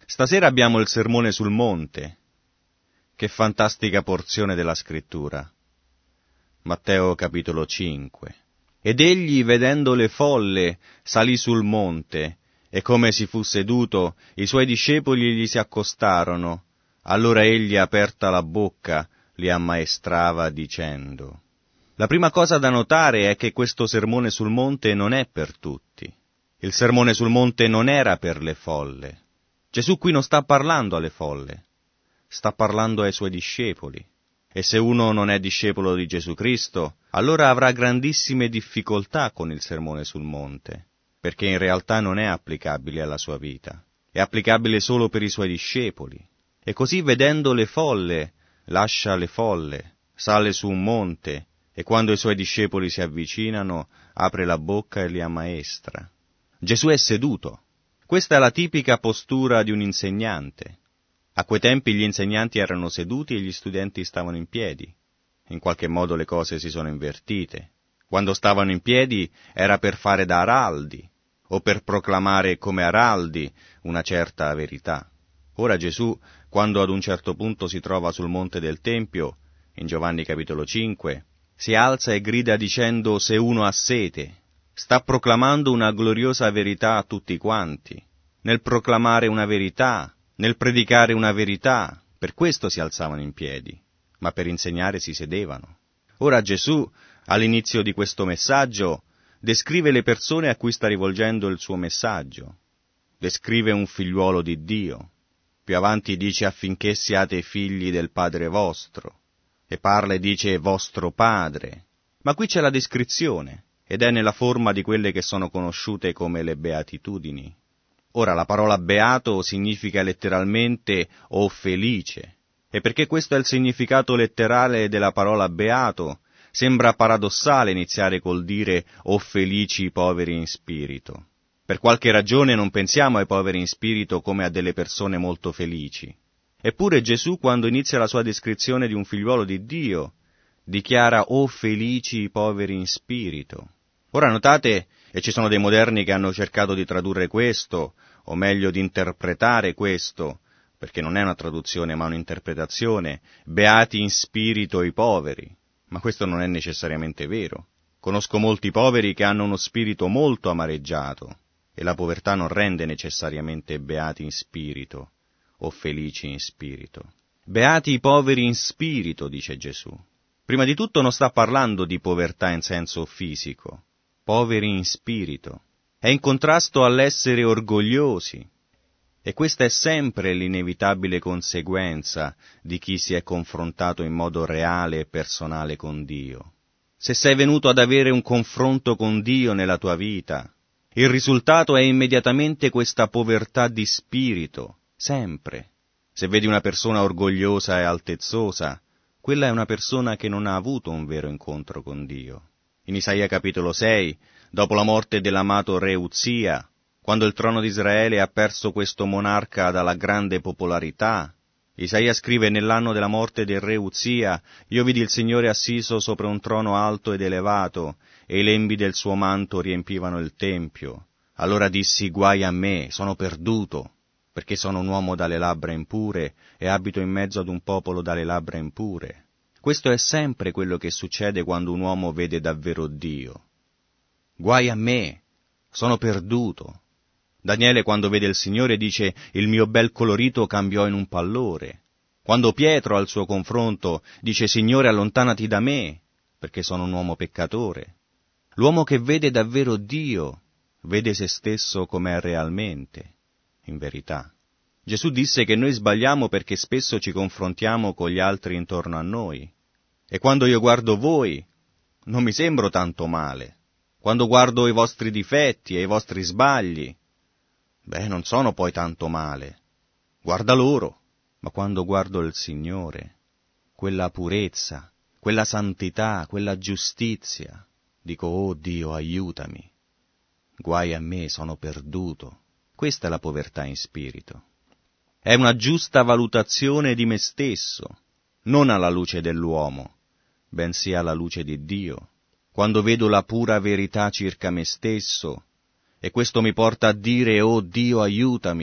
Stasera abbiamo il Sermone sul Monte. Che fantastica porzione della Scrittura. Matteo capitolo 5. Ed egli, vedendo le folle, salì sul monte, e come si fu seduto, i suoi discepoli gli si accostarono. Allora egli, aperta la bocca, li ammaestrava dicendo. La prima cosa da notare è che questo Sermone sul Monte non è per tutti. Il Sermone sul Monte non era per le folle. Gesù qui non sta parlando alle folle, sta parlando ai suoi discepoli. E se uno non è discepolo di Gesù Cristo, allora avrà grandissime difficoltà con il Sermone sul Monte, perché in realtà non è applicabile alla sua vita, è applicabile solo per i suoi discepoli. E così, vedendo le folle, lascia le folle, sale su un monte, e quando i suoi discepoli si avvicinano, apre la bocca e li ammaestra. Gesù è seduto. Questa è la tipica postura di un insegnante. A quei tempi gli insegnanti erano seduti e gli studenti stavano in piedi. In qualche modo le cose si sono invertite. Quando stavano in piedi era per fare da araldi, o per proclamare come araldi una certa verità. Ora Gesù, quando ad un certo punto si trova sul monte del Tempio, in Giovanni capitolo 5, si alza e grida dicendo: se uno ha sete, sta proclamando una gloriosa verità a tutti quanti. Nel proclamare una verità, nel predicare una verità, per questo si alzavano in piedi, ma per insegnare si sedevano. Ora Gesù, all'inizio di questo messaggio, descrive le persone a cui sta rivolgendo il suo messaggio. Descrive un figliuolo di Dio. Più avanti dice affinché siate figli del Padre vostro, e parla e dice vostro Padre. Ma qui c'è la descrizione, ed è nella forma di quelle che sono conosciute come le beatitudini. Ora, la parola beato significa letteralmente o felice, e perché questo è il significato letterale della parola beato, sembra paradossale iniziare col dire o felici i poveri in spirito. Per qualche ragione non pensiamo ai poveri in spirito come a delle persone molto felici. Eppure Gesù, quando inizia la sua descrizione di un figliuolo di Dio, dichiara o felici i poveri in spirito. Ora notate, e ci sono dei moderni che hanno cercato di tradurre questo, o meglio di interpretare questo, perché non è una traduzione ma un'interpretazione, beati in spirito i poveri, ma questo non è necessariamente vero. Conosco molti poveri che hanno uno spirito molto amareggiato, e la povertà non rende necessariamente beati in spirito, o felici in spirito. Beati i poveri in spirito, dice Gesù. Prima di tutto non sta parlando di povertà in senso fisico, poveri in spirito. È in contrasto all'essere orgogliosi, e questa è sempre l'inevitabile conseguenza di chi si è confrontato in modo reale e personale con Dio. Se sei venuto ad avere un confronto con Dio nella tua vita, il risultato è immediatamente questa povertà di spirito, sempre. Se vedi una persona orgogliosa e altezzosa, quella è una persona che non ha avuto un vero incontro con Dio. In Isaia capitolo 6, dopo la morte dell'amato re Uzia, quando il trono di Israele ha perso questo monarca dalla grande popolarità, Isaia scrive: nell'anno della morte del re Uzia, io vidi il Signore assiso sopra un trono alto ed elevato, e i lembi del suo manto riempivano il tempio. Allora dissi: guai a me, sono perduto, perché sono un uomo dalle labbra impure e abito in mezzo ad un popolo dalle labbra impure. Questo è sempre quello che succede quando un uomo vede davvero Dio. Guai a me, sono perduto. Daniele, quando vede il Signore, dice: il mio bel colorito cambiò in un pallore. Quando Pietro al suo confronto dice: Signore, allontanati da me, perché sono un uomo peccatore. L'uomo che vede davvero Dio vede se stesso com'è realmente, in verità. Gesù disse che noi sbagliamo perché spesso ci confrontiamo con gli altri intorno a noi. E quando io guardo voi, non mi sembro tanto male. Quando guardo i vostri difetti e i vostri sbagli, non sono poi tanto male. Guarda loro, ma quando guardo il Signore, quella purezza, quella santità, quella giustizia, dico: oh Dio, aiutami. Guai a me, sono perduto. Questa è la povertà in spirito. È una giusta valutazione di me stesso, non alla luce dell'uomo, bensì alla luce di Dio. Quando vedo la pura verità circa me stesso, e questo mi porta a dire: oh Dio, aiutami,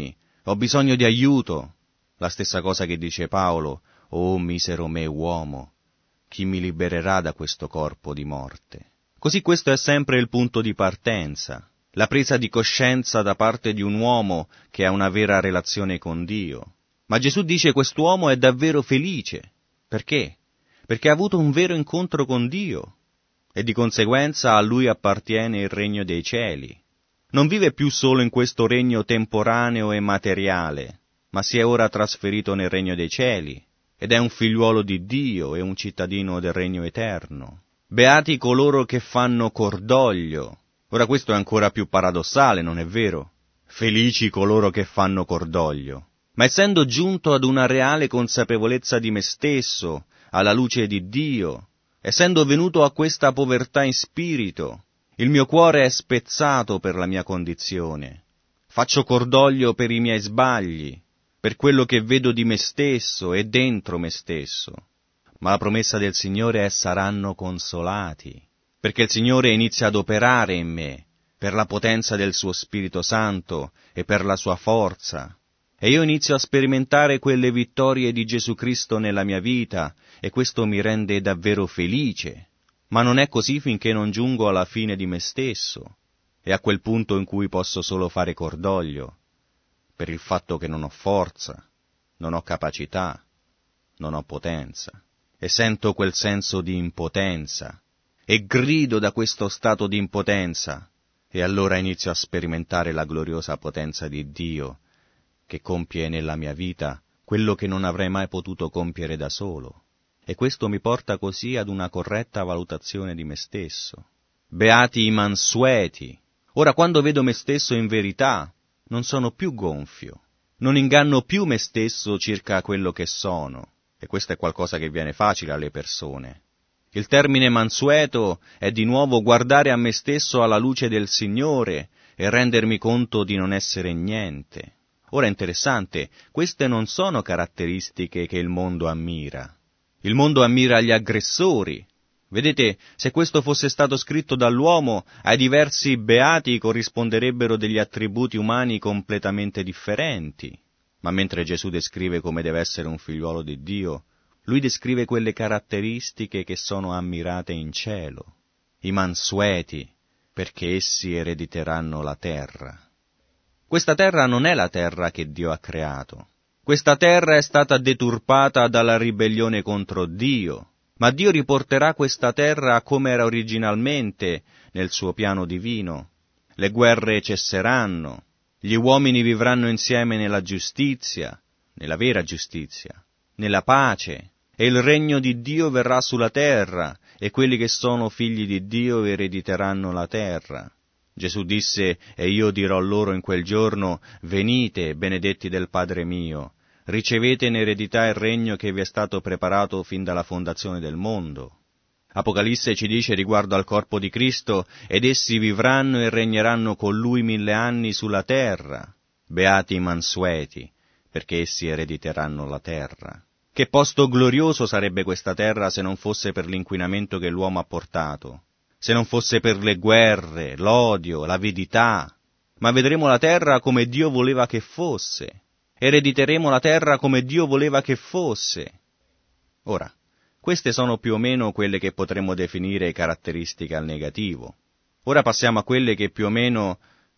ho bisogno di aiuto. La stessa cosa che dice Paolo, «Oh misero me uomo, chi mi libererà da questo corpo di morte?» Così questo è sempre il punto di partenza, la presa di coscienza da parte di un uomo che ha una vera relazione con Dio. Ma Gesù dice quest'uomo è davvero felice. Perché? Perché ha avuto un vero incontro con Dio e di conseguenza a lui appartiene il regno dei cieli. Non vive più solo in questo regno temporaneo e materiale, ma si è ora trasferito nel regno dei cieli ed è un figliuolo di Dio e un cittadino del regno eterno. Beati coloro che fanno cordoglio. Ora questo è ancora più paradossale, non è vero? Felici coloro che fanno cordoglio. Ma essendo giunto ad una reale consapevolezza di me stesso, alla luce di Dio, essendo venuto a questa povertà in spirito, il mio cuore è spezzato per la mia condizione. Faccio cordoglio per i miei sbagli, per quello che vedo di me stesso e dentro me stesso. Ma la promessa del Signore è saranno consolati, perché il Signore inizia ad operare in me, per la potenza del suo Spirito Santo e per la sua forza. E io inizio a sperimentare quelle vittorie di Gesù Cristo nella mia vita, e questo mi rende davvero felice. Ma non è così finché non giungo alla fine di me stesso, e a quel punto in cui posso solo fare cordoglio, per il fatto che non ho forza, non ho capacità, non ho potenza. E sento quel senso di impotenza, e grido da questo stato di impotenza, e allora inizio a sperimentare la gloriosa potenza di Dio, che compie nella mia vita quello che non avrei mai potuto compiere da solo. E questo mi porta così ad una corretta valutazione di me stesso. Beati i mansueti. Ora, quando vedo me stesso in verità, non sono più gonfio, non inganno più me stesso circa quello che sono, e questo è qualcosa che viene facile alle persone. Il termine mansueto è di nuovo guardare a me stesso alla luce del Signore e rendermi conto di non essere niente. Ora è interessante, queste non sono caratteristiche che il mondo ammira. Il mondo ammira gli aggressori. Vedete, se questo fosse stato scritto dall'uomo, ai diversi beati corrisponderebbero degli attributi umani completamente differenti. Ma mentre Gesù descrive come deve essere un figliuolo di Dio, lui descrive quelle caratteristiche che sono ammirate in cielo, i mansueti, perché essi erediteranno la terra. Questa terra non è la terra che Dio ha creato. Questa terra è stata deturpata dalla ribellione contro Dio, ma Dio riporterà questa terra come era originalmente nel suo piano divino. Le guerre cesseranno, gli uomini vivranno insieme nella giustizia, nella vera giustizia, nella pace, e il regno di Dio verrà sulla terra, e quelli che sono figli di Dio erediteranno la terra. Gesù disse, e io dirò loro in quel giorno, venite, benedetti del Padre mio, ricevete in eredità il regno che vi è stato preparato fin dalla fondazione del mondo. Apocalisse ci dice riguardo al corpo di Cristo, ed essi vivranno e regneranno con Lui 1000 anni sulla terra. Beati i mansueti, perché essi erediteranno la terra. Che posto glorioso sarebbe questa terra se non fosse per l'inquinamento che l'uomo ha portato, se non fosse per le guerre, l'odio, l'avidità. Ma vedremo la terra come Dio voleva che fosse. Erediteremo la terra come Dio voleva che fosse. Ora, queste sono più o meno quelle che potremmo definire caratteristiche al negativo. Ora passiamo a quelle che più o meno,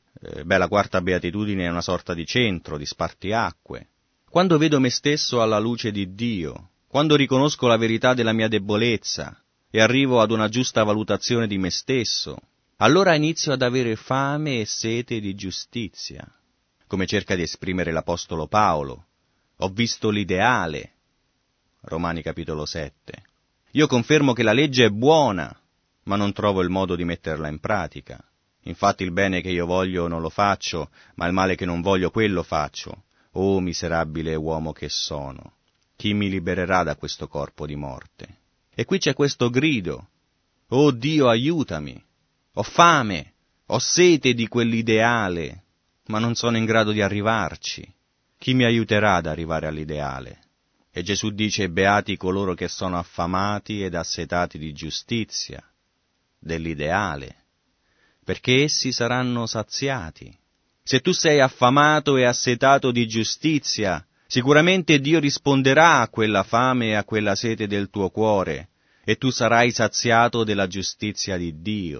la quarta beatitudine è una sorta di centro, di spartiacque. Quando vedo me stesso alla luce di Dio, quando riconosco la verità della mia debolezza e arrivo ad una giusta valutazione di me stesso, allora inizio ad avere fame e sete di giustizia. Come cerca di esprimere l'Apostolo Paolo, ho visto l'ideale. Romani capitolo 7. Io confermo che la legge è buona, ma non trovo il modo di metterla in pratica. Infatti il bene che io voglio non lo faccio, ma il male che non voglio quello faccio. O miserabile uomo che sono, chi mi libererà da questo corpo di morte? E qui c'è questo grido, oh Dio aiutami, ho fame, ho sete di quell'ideale, ma non sono in grado di arrivarci. Chi mi aiuterà ad arrivare all'ideale? E Gesù dice, beati coloro che sono affamati ed assetati di giustizia, dell'ideale, perché essi saranno saziati. Se tu sei affamato e assetato di giustizia, sicuramente Dio risponderà a quella fame e a quella sete del tuo cuore, e tu sarai saziato della giustizia di Dio.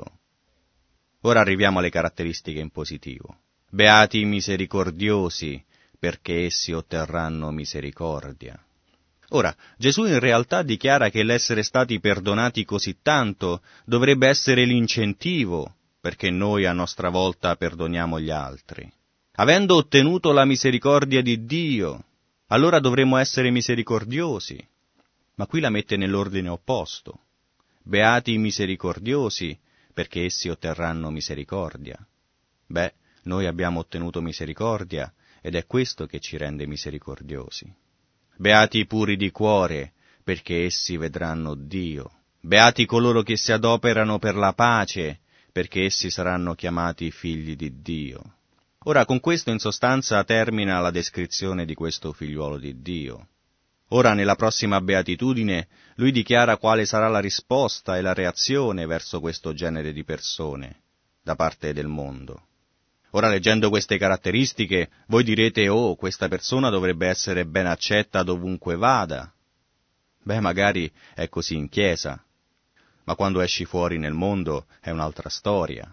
Ora arriviamo alle caratteristiche in positivo. Beati i misericordiosi, perché essi otterranno misericordia. Ora, Gesù in realtà dichiara che l'essere stati perdonati così tanto dovrebbe essere l'incentivo perché noi a nostra volta perdoniamo gli altri. Avendo ottenuto la misericordia di Dio, allora dovremmo essere misericordiosi. Ma qui la mette nell'ordine opposto. Beati i misericordiosi, perché essi otterranno misericordia. Beh, noi abbiamo ottenuto misericordia ed è questo che ci rende misericordiosi. Beati i puri di cuore, perché essi vedranno Dio. Beati coloro che si adoperano per la pace, perché essi saranno chiamati figli di Dio. Ora, con questo in sostanza termina la descrizione di questo figliuolo di Dio. Ora, nella prossima beatitudine, lui dichiara quale sarà la risposta e la reazione verso questo genere di persone da parte del mondo. Ora, leggendo queste caratteristiche, voi direte, oh, questa persona dovrebbe essere ben accetta dovunque vada. Beh, magari è così in chiesa, ma quando esci fuori nel mondo è un'altra storia.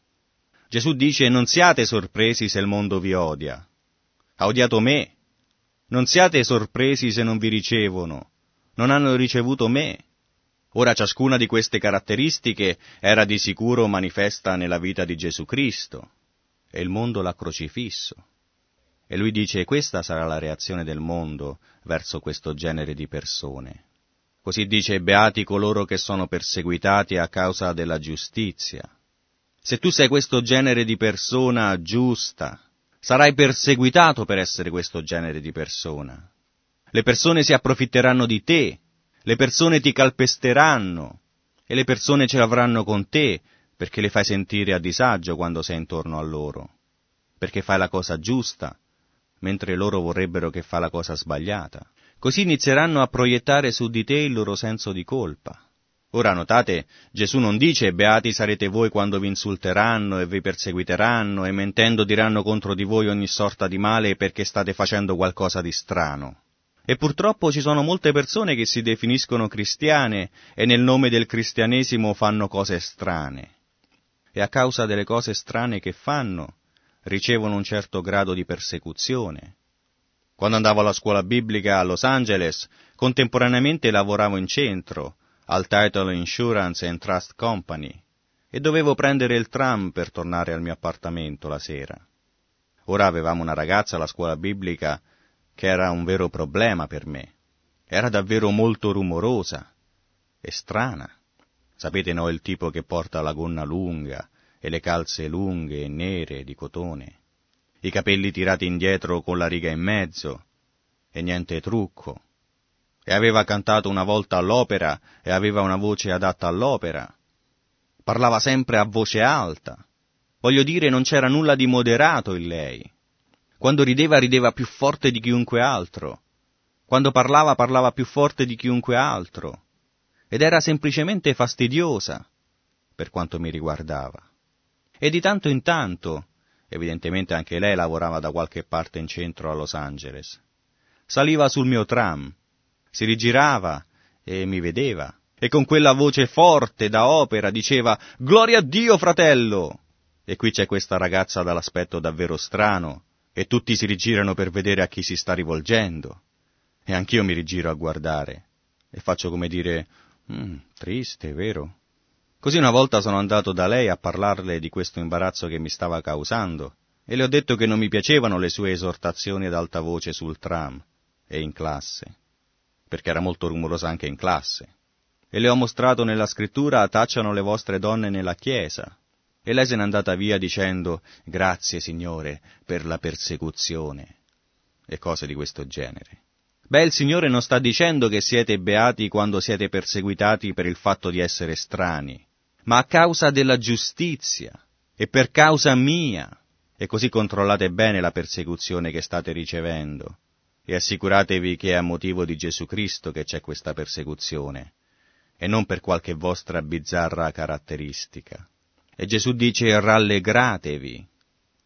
Gesù dice, non siate sorpresi se il mondo vi odia. Ha odiato me. Non siate sorpresi se non vi ricevono. Non hanno ricevuto me. Ora, ciascuna di queste caratteristiche era di sicuro manifesta nella vita di Gesù Cristo. E il mondo l'ha crocifisso. E lui dice, questa sarà la reazione del mondo verso questo genere di persone. Così dice, beati coloro che sono perseguitati a causa della giustizia. Se tu sei questo genere di persona giusta, sarai perseguitato per essere questo genere di persona. Le persone si approfitteranno di te, le persone ti calpesteranno e le persone ce l'avranno con te perché le fai sentire a disagio quando sei intorno a loro, perché fai la cosa giusta, mentre loro vorrebbero che fai la cosa sbagliata. Così inizieranno a proiettare su di te il loro senso di colpa. Ora notate, Gesù non dice beati sarete voi quando vi insulteranno e vi perseguiteranno e mentendo diranno contro di voi ogni sorta di male perché state facendo qualcosa di strano. E purtroppo ci sono molte persone che si definiscono cristiane e nel nome del cristianesimo fanno cose strane. E a causa delle cose strane che fanno, ricevono un certo grado di persecuzione. Quando andavo alla scuola biblica a Los Angeles, contemporaneamente lavoravo in centro, al Title Insurance and Trust Company, e dovevo prendere il tram per tornare al mio appartamento la sera. Ora avevamo una ragazza alla scuola biblica che era un vero problema per me. Era davvero molto rumorosa e strana. Sapete, no, il tipo che porta la gonna lunga e le calze lunghe e nere di cotone, i capelli tirati indietro con la riga in mezzo e niente trucco. E aveva cantato una volta all'opera e aveva una voce adatta all'opera. Parlava sempre a voce alta. Voglio dire, non c'era nulla di moderato in lei. Quando rideva, rideva più forte di chiunque altro. Quando parlava, parlava più forte di chiunque altro. Ed era semplicemente fastidiosa, per quanto mi riguardava. E di tanto in tanto, evidentemente anche lei lavorava da qualche parte in centro a Los Angeles, saliva sul mio tram, si rigirava e mi vedeva, e con quella voce forte da opera diceva «Gloria a Dio, fratello!» E qui c'è questa ragazza dall'aspetto davvero strano, e tutti si rigirano per vedere a chi si sta rivolgendo. E anch'io mi rigiro a guardare, e faccio come dire «Triste, vero?» Così una volta sono andato da lei a parlarle di questo imbarazzo che mi stava causando, e le ho detto che non mi piacevano le sue esortazioni ad alta voce sul tram e in classe, perché era molto rumorosa anche in classe. E le ho mostrato nella scrittura «Tacciano le vostre donne nella chiesa». E lei se n'è andata via dicendo «Grazie, Signore, per la persecuzione» e cose di questo genere. Beh, il Signore non sta dicendo che siete beati quando siete perseguitati per il fatto di essere strani, ma a causa della giustizia e per causa mia. E così controllate bene la persecuzione che state ricevendo e assicuratevi che è a motivo di Gesù Cristo che c'è questa persecuzione e non per qualche vostra bizzarra caratteristica. E Gesù dice rallegratevi.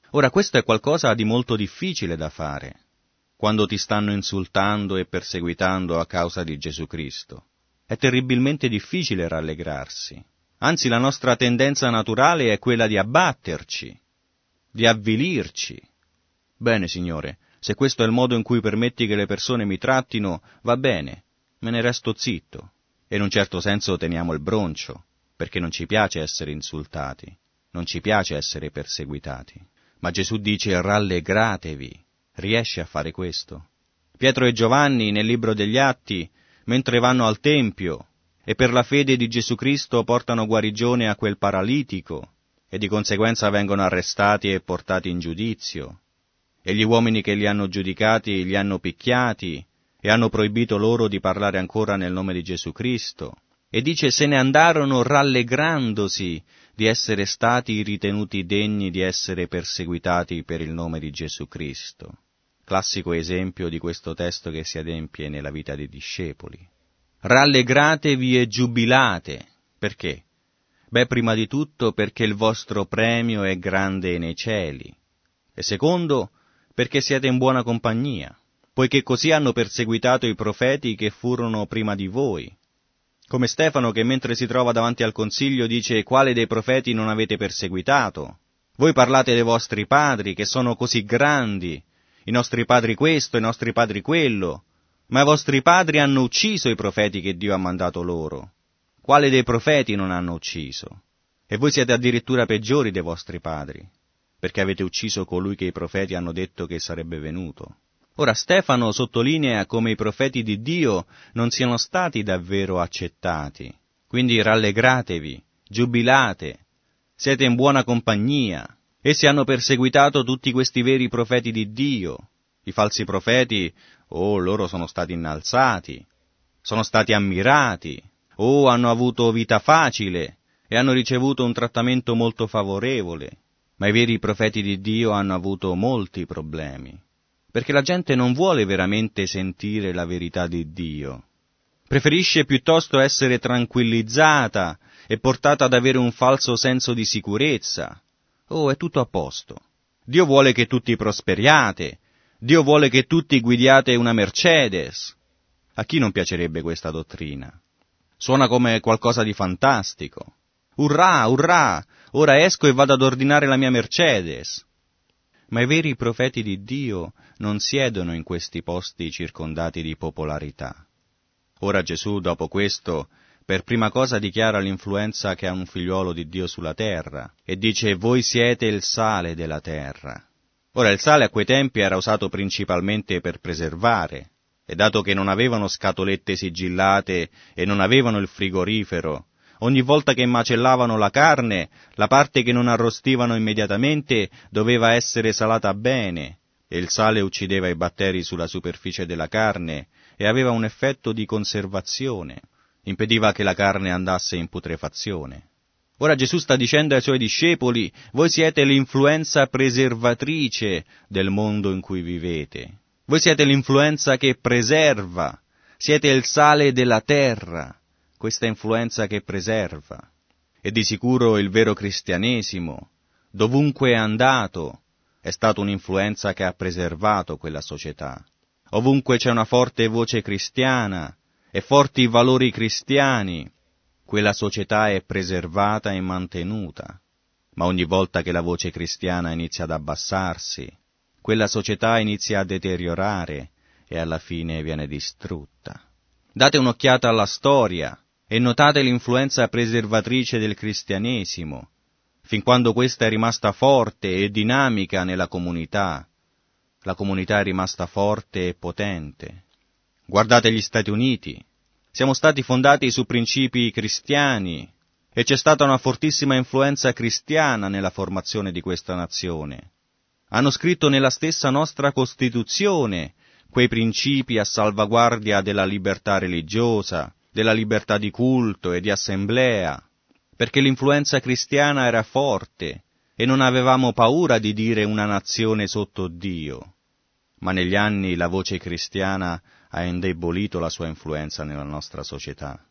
Ora, questo è qualcosa di molto difficile da fare, quando ti stanno insultando e perseguitando a causa di Gesù Cristo. È terribilmente difficile rallegrarsi. Anzi, la nostra tendenza naturale è quella di abbatterci, di avvilirci. Bene, Signore, se questo è il modo in cui permetti che le persone mi trattino, va bene, me ne resto zitto. E in un certo senso teniamo il broncio, perché non ci piace essere insultati, non ci piace essere perseguitati. Ma Gesù dice rallegratevi. Riesci a fare questo? Pietro e Giovanni, nel libro degli Atti, mentre vanno al Tempio e per la fede di Gesù Cristo portano guarigione a quel paralitico e di conseguenza vengono arrestati e portati in giudizio, e gli uomini che li hanno giudicati li hanno picchiati e hanno proibito loro di parlare ancora nel nome di Gesù Cristo, e dice se ne andarono rallegrandosi di essere stati ritenuti degni di essere perseguitati per il nome di Gesù Cristo. Classico esempio di questo testo che si adempie nella vita dei discepoli. Rallegratevi e giubilate. Perché? Beh, prima di tutto perché il vostro premio è grande nei cieli. E secondo, perché siete in buona compagnia, poiché così hanno perseguitato i profeti che furono prima di voi. Come Stefano che mentre si trova davanti al consiglio dice quale dei profeti non avete perseguitato? Voi parlate dei vostri padri che sono così grandi, i nostri padri questo, i nostri padri quello, ma i vostri padri hanno ucciso i profeti che Dio ha mandato loro. Quale dei profeti non hanno ucciso? E voi siete addirittura peggiori dei vostri padri, perché avete ucciso colui che i profeti hanno detto che sarebbe venuto. Ora Stefano sottolinea come i profeti di Dio non siano stati davvero accettati. Quindi rallegratevi, giubilate, siete in buona compagnia. Essi hanno perseguitato tutti questi veri profeti di Dio. I falsi profeti, loro sono stati innalzati, sono stati ammirati, hanno avuto vita facile e hanno ricevuto un trattamento molto favorevole. Ma i veri profeti di Dio hanno avuto molti problemi, perché la gente non vuole veramente sentire la verità di Dio. Preferisce piuttosto essere tranquillizzata e portata ad avere un falso senso di sicurezza. È tutto a posto. Dio vuole che tutti prosperiate. Dio vuole che tutti guidiate una Mercedes. A chi non piacerebbe questa dottrina? Suona come qualcosa di fantastico. Urrà, urrà, ora esco e vado ad ordinare la mia Mercedes. Ma i veri profeti di Dio non siedono in questi posti circondati di popolarità. Ora Gesù, dopo questo, per prima cosa dichiara l'influenza che ha un figliuolo di Dio sulla terra, e dice, voi siete il sale della terra. Ora il sale a quei tempi era usato principalmente per preservare, e dato che non avevano scatolette sigillate e non avevano il frigorifero, ogni volta che macellavano la carne, la parte che non arrostivano immediatamente doveva essere salata bene, e il sale uccideva i batteri sulla superficie della carne e aveva un effetto di conservazione, impediva che la carne andasse in putrefazione. Ora Gesù sta dicendo ai suoi discepoli, voi siete l'influenza preservatrice del mondo in cui vivete. Voi siete l'influenza che preserva, siete il sale della terra, questa influenza che preserva. E di sicuro il vero cristianesimo, dovunque è andato, è stato un'influenza che ha preservato quella società. Ovunque c'è una forte voce cristiana e forti valori cristiani, quella società è preservata e mantenuta. Ma ogni volta che la voce cristiana inizia ad abbassarsi, quella società inizia a deteriorare e alla fine viene distrutta. Date un'occhiata alla storia e notate l'influenza preservatrice del cristianesimo, fin quando questa è rimasta forte e dinamica nella comunità. La comunità è rimasta forte e potente. Guardate gli Stati Uniti. Siamo stati fondati su principi cristiani e c'è stata una fortissima influenza cristiana nella formazione di questa nazione. Hanno scritto nella stessa nostra Costituzione quei principi a salvaguardia della libertà religiosa, della libertà di culto e di assemblea, perché l'influenza cristiana era forte e non avevamo paura di dire una nazione sotto Dio. Ma negli anni la voce cristiana ha indebolito la sua influenza nella nostra società.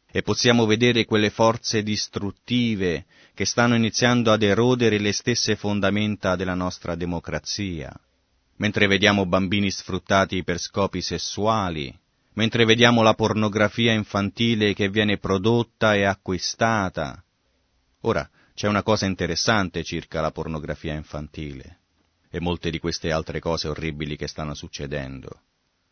e possiamo vedere quelle forze distruttive che stanno iniziando ad erodere le stesse fondamenta della nostra democrazia, mentre vediamo bambini sfruttati per scopi sessuali, mentre vediamo la pornografia infantile che viene prodotta e acquistata. Ora, c'è una cosa interessante circa la pornografia infantile e molte di queste altre cose orribili che stanno succedendo,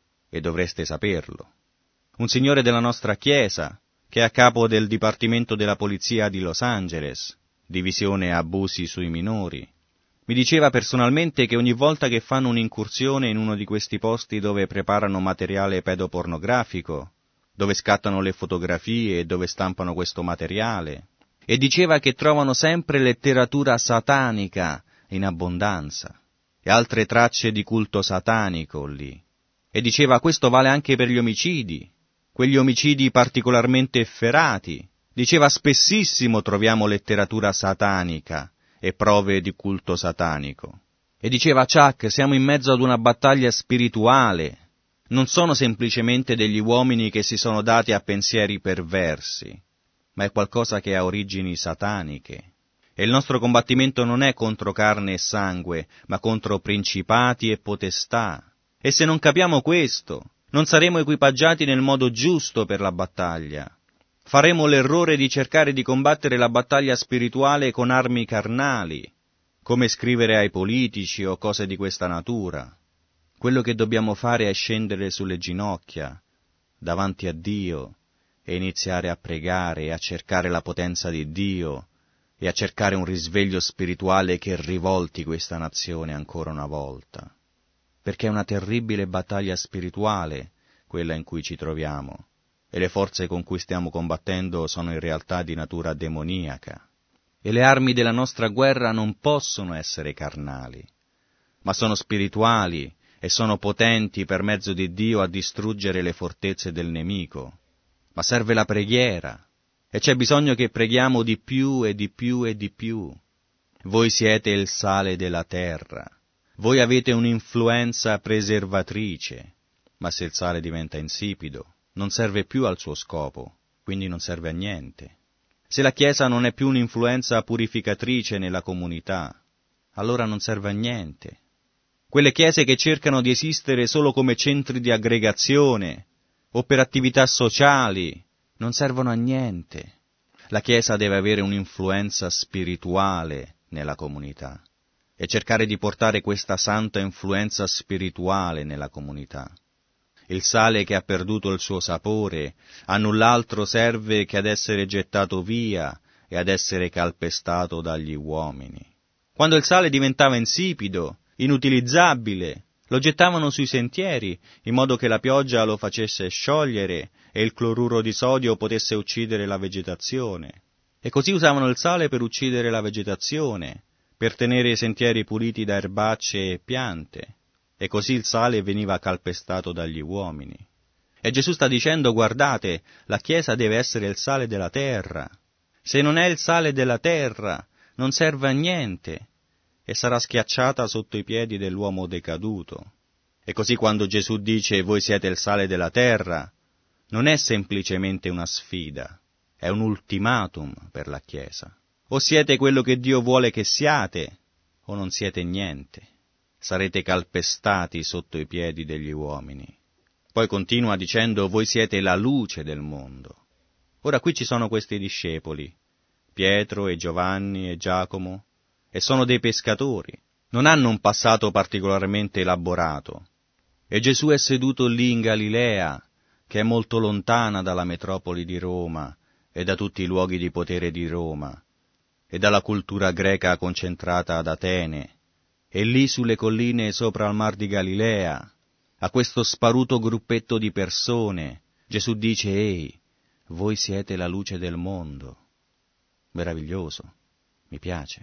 e dovreste saperlo. Un signore della nostra Chiesa, che è a capo del Dipartimento della Polizia di Los Angeles, divisione abusi sui minori, mi diceva personalmente che ogni volta che fanno un'incursione in uno di questi posti dove preparano materiale pedopornografico, dove scattano le fotografie e dove stampano questo materiale, e diceva che trovano sempre letteratura satanica in abbondanza e altre tracce di culto satanico lì. E diceva questo vale anche per gli omicidi, quegli omicidi particolarmente efferati. Diceva spessissimo troviamo letteratura satanica e prove di culto satanico. E diceva Chuck, siamo in mezzo ad una battaglia spirituale. Non sono semplicemente degli uomini che si sono dati a pensieri perversi, ma è qualcosa che ha origini sataniche. E il nostro combattimento non è contro carne e sangue, ma contro principati e potestà. E se non capiamo questo, non saremo equipaggiati nel modo giusto per la battaglia. Faremo l'errore di cercare di combattere la battaglia spirituale con armi carnali, come scrivere ai politici o cose di questa natura. Quello che dobbiamo fare è scendere sulle ginocchia, davanti a Dio, e iniziare a pregare e a cercare la potenza di Dio e a cercare un risveglio spirituale che rivolti questa nazione ancora una volta. Perché è una terribile battaglia spirituale quella in cui ci troviamo, e le forze con cui stiamo combattendo sono in realtà di natura demoniaca. E le armi della nostra guerra non possono essere carnali, ma sono spirituali e sono potenti per mezzo di Dio a distruggere le fortezze del nemico. Ma serve la preghiera, e c'è bisogno che preghiamo di più e di più e di più. Voi siete il sale della terra, voi avete un'influenza preservatrice, ma se il sale diventa insipido, non serve più al suo scopo, quindi non serve a niente. Se la Chiesa non è più un'influenza purificatrice nella comunità, allora non serve a niente. Quelle chiese che cercano di esistere solo come centri di aggregazione o per attività sociali non servono a niente. La Chiesa deve avere un'influenza spirituale nella comunità e cercare di portare questa santa influenza spirituale nella comunità. Il sale che ha perduto il suo sapore a null'altro serve che ad essere gettato via e ad essere calpestato dagli uomini. Quando il sale diventava insipido, inutilizzabile, lo gettavano sui sentieri, in modo che la pioggia lo facesse sciogliere e il cloruro di sodio potesse uccidere la vegetazione. E così usavano il sale per uccidere la vegetazione, per tenere i sentieri puliti da erbacce e piante. E così il sale veniva calpestato dagli uomini. E Gesù sta dicendo, guardate, la Chiesa deve essere il sale della terra. Se non è il sale della terra, non serve a niente e sarà schiacciata sotto i piedi dell'uomo decaduto. E così quando Gesù dice voi siete il sale della terra, non è semplicemente una sfida, è un ultimatum per la Chiesa. O siete quello che Dio vuole che siate, o non siete niente. Sarete calpestati sotto i piedi degli uomini. Poi continua dicendo voi siete la luce del mondo. Ora qui ci sono questi discepoli, Pietro e Giovanni e Giacomo, e sono dei pescatori, non hanno un passato particolarmente elaborato. E Gesù è seduto lì in Galilea, che è molto lontana dalla metropoli di Roma e da tutti i luoghi di potere di Roma, e dalla cultura greca concentrata ad Atene, e lì sulle colline sopra il mar di Galilea, a questo sparuto gruppetto di persone, Gesù dice, ehi, voi siete la luce del mondo. Meraviglioso, mi piace.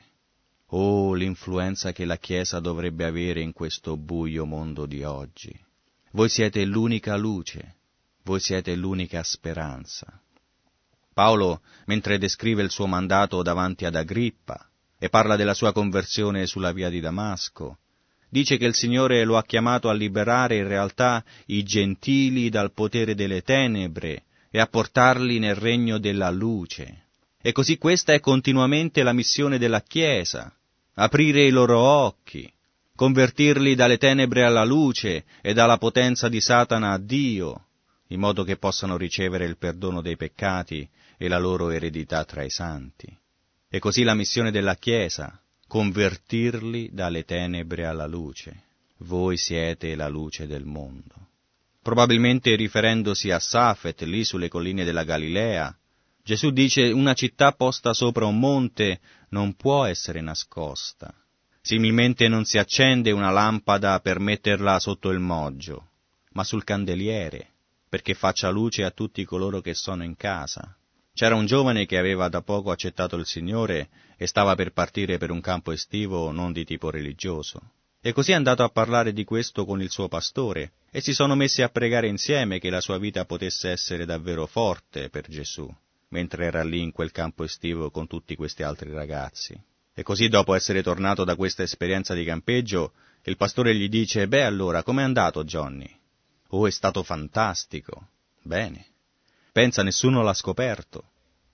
Oh, l'influenza che la Chiesa dovrebbe avere in questo buio mondo di oggi. Voi siete l'unica luce, voi siete l'unica speranza. Paolo, mentre descrive il suo mandato davanti ad Agrippa e parla della sua conversione sulla via di Damasco, dice che il Signore lo ha chiamato a liberare in realtà i gentili dal potere delle tenebre e a portarli nel regno della luce. E così questa è continuamente la missione della Chiesa, aprire i loro occhi, convertirli dalle tenebre alla luce e dalla potenza di Satana a Dio, in modo che possano ricevere il perdono dei peccati e la loro eredità tra i santi. E così la missione della Chiesa, convertirli dalle tenebre alla luce. Voi siete la luce del mondo. Probabilmente riferendosi a Safet, lì sulle colline della Galilea, Gesù dice: una città posta sopra un monte non può essere nascosta. Similmente non si accende una lampada per metterla sotto il moggio, ma sul candeliere, perché faccia luce a tutti coloro che sono in casa. C'era un giovane che aveva da poco accettato il Signore e stava per partire per un campo estivo non di tipo religioso. E così è andato a parlare di questo con il suo pastore, e si sono messi a pregare insieme che la sua vita potesse essere davvero forte per Gesù, mentre era lì in quel campo estivo con tutti questi altri ragazzi. E così, dopo essere tornato da questa esperienza di campeggio, il pastore gli dice: «Beh, allora, com'è andato, Johnny?» «Oh, è stato fantastico!» «Bene. Pensa, nessuno l'ha scoperto».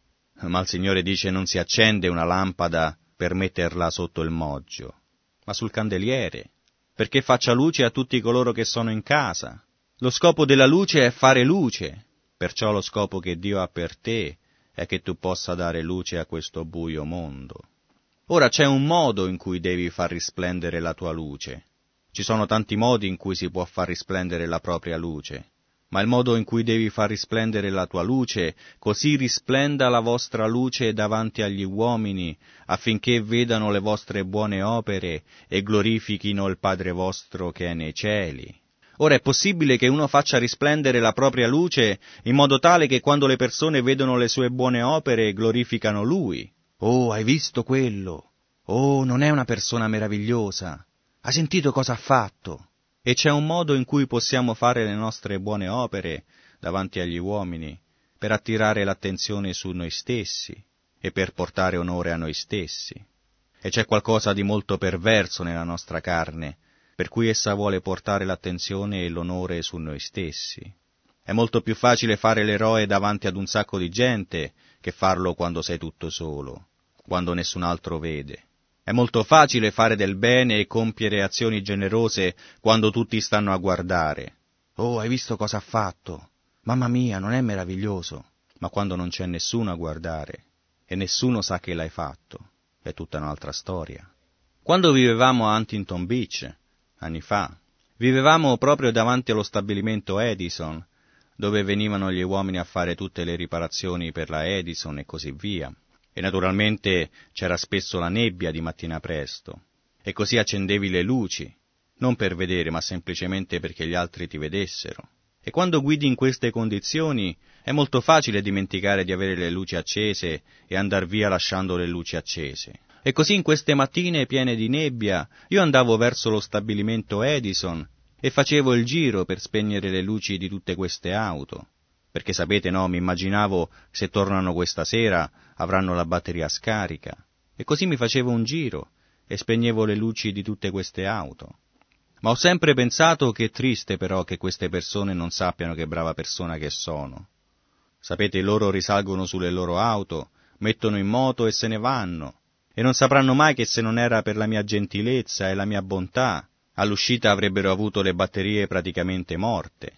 Ma il Signore dice: «Non si accende una lampada per metterla sotto il moggio, ma sul candeliere, perché faccia luce a tutti coloro che sono in casa. Lo scopo della luce è fare luce, perciò lo scopo che Dio ha per te è che tu possa dare luce a questo buio mondo». Ora c'è un modo in cui devi far risplendere la tua luce. Ci sono tanti modi in cui si può far risplendere la propria luce, ma il modo in cui devi far risplendere la tua luce, così risplenda la vostra luce davanti agli uomini, affinché vedano le vostre buone opere e glorifichino il Padre vostro che è nei cieli. Ora è possibile che uno faccia risplendere la propria luce in modo tale che quando le persone vedono le sue buone opere glorificano Lui. «Oh, hai visto quello? Oh, non è una persona meravigliosa? Hai sentito cosa ha fatto?» E c'è un modo in cui possiamo fare le nostre buone opere davanti agli uomini per attirare l'attenzione su noi stessi e per portare onore a noi stessi. E c'è qualcosa di molto perverso nella nostra carne, per cui essa vuole portare l'attenzione e l'onore su noi stessi. È molto più facile fare l'eroe davanti ad un sacco di gente che farlo quando sei tutto solo, quando nessun altro vede. È molto facile fare del bene e compiere azioni generose quando tutti stanno a guardare. «Oh, hai visto cosa ha fatto? Mamma mia, non è meraviglioso?» Ma quando non c'è nessuno a guardare e nessuno sa che l'hai fatto, è tutta un'altra storia. Quando vivevamo a Huntington Beach, anni fa, vivevamo proprio davanti allo stabilimento Edison, dove venivano gli uomini a fare tutte le riparazioni per la Edison e così via. E naturalmente c'era spesso la nebbia di mattina presto, e così accendevi le luci, non per vedere, ma semplicemente perché gli altri ti vedessero. E quando guidi in queste condizioni è molto facile dimenticare di avere le luci accese e andar via lasciando le luci accese. E così in queste mattine piene di nebbia io andavo verso lo stabilimento Edison e facevo il giro per spegnere le luci di tutte queste auto. Perché sapete, no, mi immaginavo, se tornano questa sera avranno la batteria scarica. E così mi facevo un giro e spegnevo le luci di tutte queste auto. Ma ho sempre pensato che è triste però che queste persone non sappiano che brava persona che sono. Sapete, loro risalgono sulle loro auto, mettono in moto e se ne vanno, e non sapranno mai che se non era per la mia gentilezza e la mia bontà, all'uscita avrebbero avuto le batterie praticamente morte.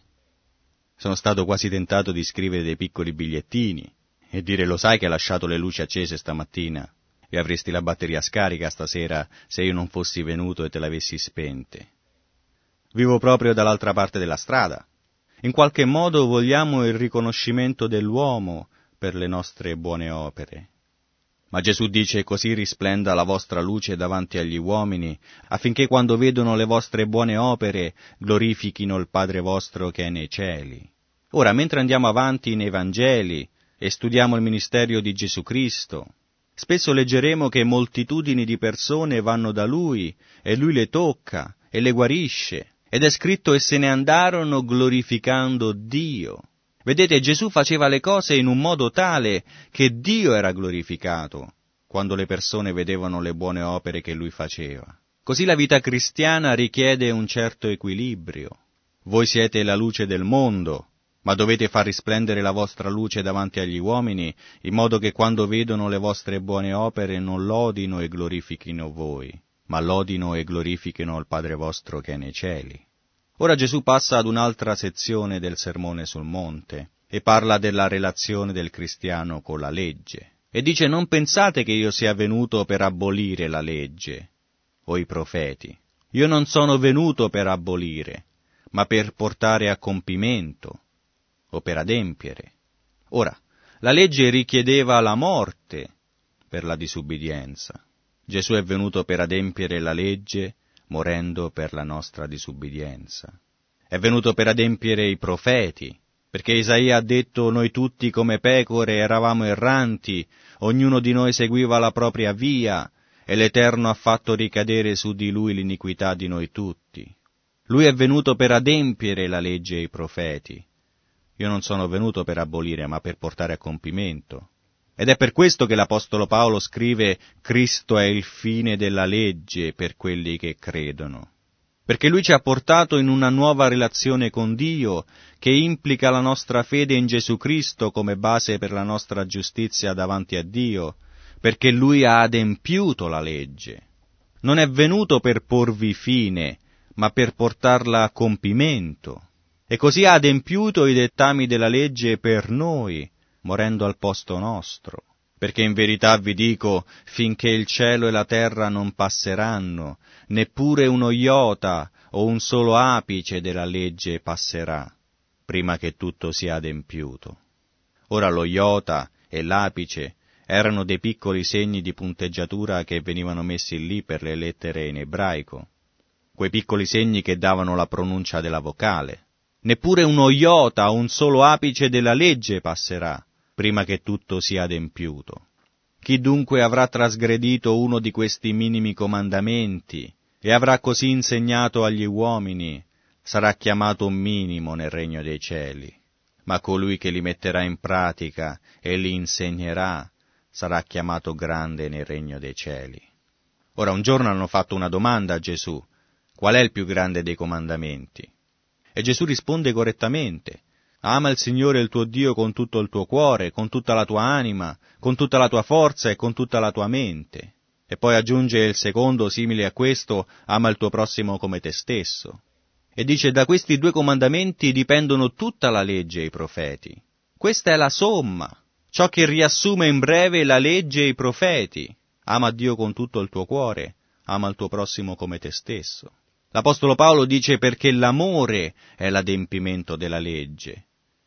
Sono stato quasi tentato di scrivere dei piccoli bigliettini e dire: «Lo sai che hai lasciato le luci accese stamattina e avresti la batteria scarica stasera se io non fossi venuto e te l'avessi spente». Vivo proprio dall'altra parte della strada. In qualche modo vogliamo il riconoscimento dell'uomo per le nostre buone opere. Ma Gesù dice: «Così risplenda la vostra luce davanti agli uomini, affinché quando vedono le vostre buone opere glorifichino il Padre vostro che è nei cieli». Ora, mentre andiamo avanti nei Vangeli e studiamo il ministero di Gesù Cristo, spesso leggeremo che moltitudini di persone vanno da Lui e Lui le tocca e le guarisce, ed è scritto: «E se ne andarono glorificando Dio». Vedete, Gesù faceva le cose in un modo tale che Dio era glorificato quando le persone vedevano le buone opere che Lui faceva. Così la vita cristiana richiede un certo equilibrio. Voi siete la luce del mondo, ma dovete far risplendere la vostra luce davanti agli uomini, in modo che quando vedono le vostre buone opere non lodino e glorifichino voi, ma lodino e glorifichino il Padre vostro che è nei cieli. Ora Gesù passa ad un'altra sezione del Sermone sul Monte e parla della relazione del cristiano con la legge. E dice: non pensate che io sia venuto per abolire la legge o i profeti. Io non sono venuto per abolire, ma per portare a compimento o per adempiere. Ora, la legge richiedeva la morte per la disubbidienza. Gesù è venuto per adempiere la legge, morendo per la nostra disubbidienza. È venuto per adempiere i profeti, perché Isaia ha detto: noi tutti come pecore eravamo erranti, ognuno di noi seguiva la propria via, e l'Eterno ha fatto ricadere su di lui l'iniquità di noi tutti. Lui è venuto per adempiere la legge e i profeti. Io non sono venuto per abolire, ma per portare a compimento. Ed è per questo che l'Apostolo Paolo scrive: Cristo è il fine della legge per quelli che credono. Perché Lui ci ha portato in una nuova relazione con Dio, che implica la nostra fede in Gesù Cristo come base per la nostra giustizia davanti a Dio, perché Lui ha adempiuto la legge. Non è venuto per porvi fine, ma per portarla a compimento. E così ha adempiuto i dettami della legge per noi, morendo al posto nostro. Perché in verità vi dico, finché il cielo e la terra non passeranno, neppure uno iota o un solo apice della legge passerà, prima che tutto sia adempiuto. Ora lo iota e l'apice erano dei piccoli segni di punteggiatura che venivano messi lì per le lettere in ebraico, quei piccoli segni che davano la pronuncia della vocale. Neppure uno iota o un solo apice della legge passerà, prima che tutto sia adempiuto. Chi dunque avrà trasgredito uno di questi minimi comandamenti e avrà così insegnato agli uomini, sarà chiamato un minimo nel regno dei cieli, ma colui che li metterà in pratica e li insegnerà sarà chiamato grande nel regno dei cieli. Ora un giorno hanno fatto una domanda a Gesù: qual è il più grande dei comandamenti? E Gesù risponde correttamente: ama il Signore il tuo Dio con tutto il tuo cuore, con tutta la tua anima, con tutta la tua forza e con tutta la tua mente. E poi aggiunge il secondo, simile a questo: ama il tuo prossimo come te stesso. E dice: da questi due comandamenti dipendono tutta la legge e i profeti. Questa è la somma, ciò che riassume in breve la legge e i profeti. Ama Dio con tutto il tuo cuore, ama il tuo prossimo come te stesso. L'Apostolo Paolo dice: perché l'amore è l'adempimento della legge,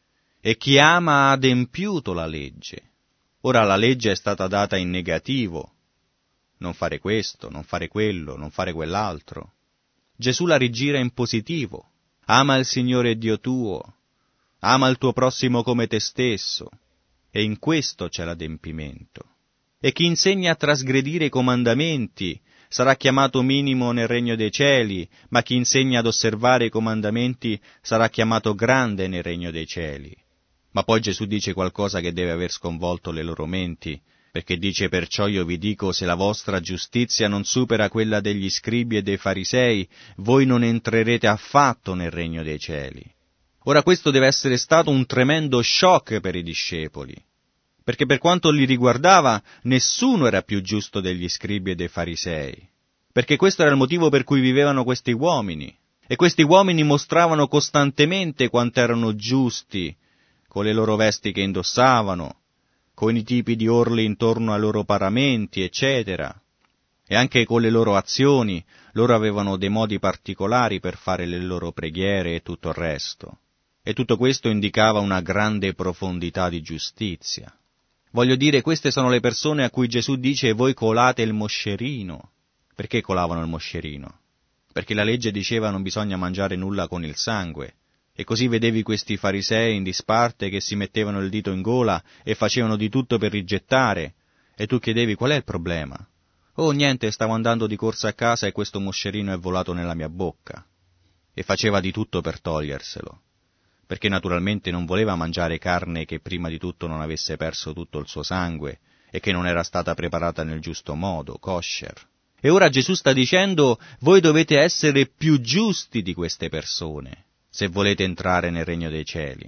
e chi ama ha adempiuto la legge. Ora la legge è stata data in negativo: non fare questo, non fare quello, non fare quell'altro. Gesù la rigira in positivo: ama il Signore Dio tuo, ama il tuo prossimo come te stesso, e in questo c'è l'adempimento. E chi insegna a trasgredire i comandamenti sarà chiamato minimo nel regno dei cieli, ma chi insegna ad osservare i comandamenti sarà chiamato grande nel regno dei cieli. Ma poi Gesù dice qualcosa che deve aver sconvolto le loro menti, perché dice: perciò io vi dico, se la vostra giustizia non supera quella degli scribi e dei farisei, voi non entrerete affatto nel regno dei cieli. Ora questo deve essere stato un tremendo shock per i discepoli, perché per quanto li riguardava nessuno era più giusto degli scribi e dei farisei, perché questo era il motivo per cui vivevano questi uomini, e questi uomini mostravano costantemente quanto erano giusti, con le loro vesti che indossavano, con i tipi di orli intorno ai loro paramenti, eccetera, e anche con le loro azioni. Loro avevano dei modi particolari per fare le loro preghiere e tutto il resto, e tutto questo indicava una grande profondità di giustizia. Voglio dire, queste sono le persone a cui Gesù dice: voi colate il moscerino. Perché colavano il moscerino? Perché la legge diceva non bisogna mangiare nulla con il sangue, e così vedevi questi farisei in disparte che si mettevano il dito in gola e facevano di tutto per rigettare, e tu chiedevi: qual è il problema? Oh, niente, stavo andando di corsa a casa e questo moscerino è volato nella mia bocca. E faceva di tutto per toglierselo, perché naturalmente non voleva mangiare carne che prima di tutto non avesse perso tutto il suo sangue e che non era stata preparata nel giusto modo, kosher. E ora Gesù sta dicendo: voi dovete essere più giusti di queste persone, se volete entrare nel regno dei cieli.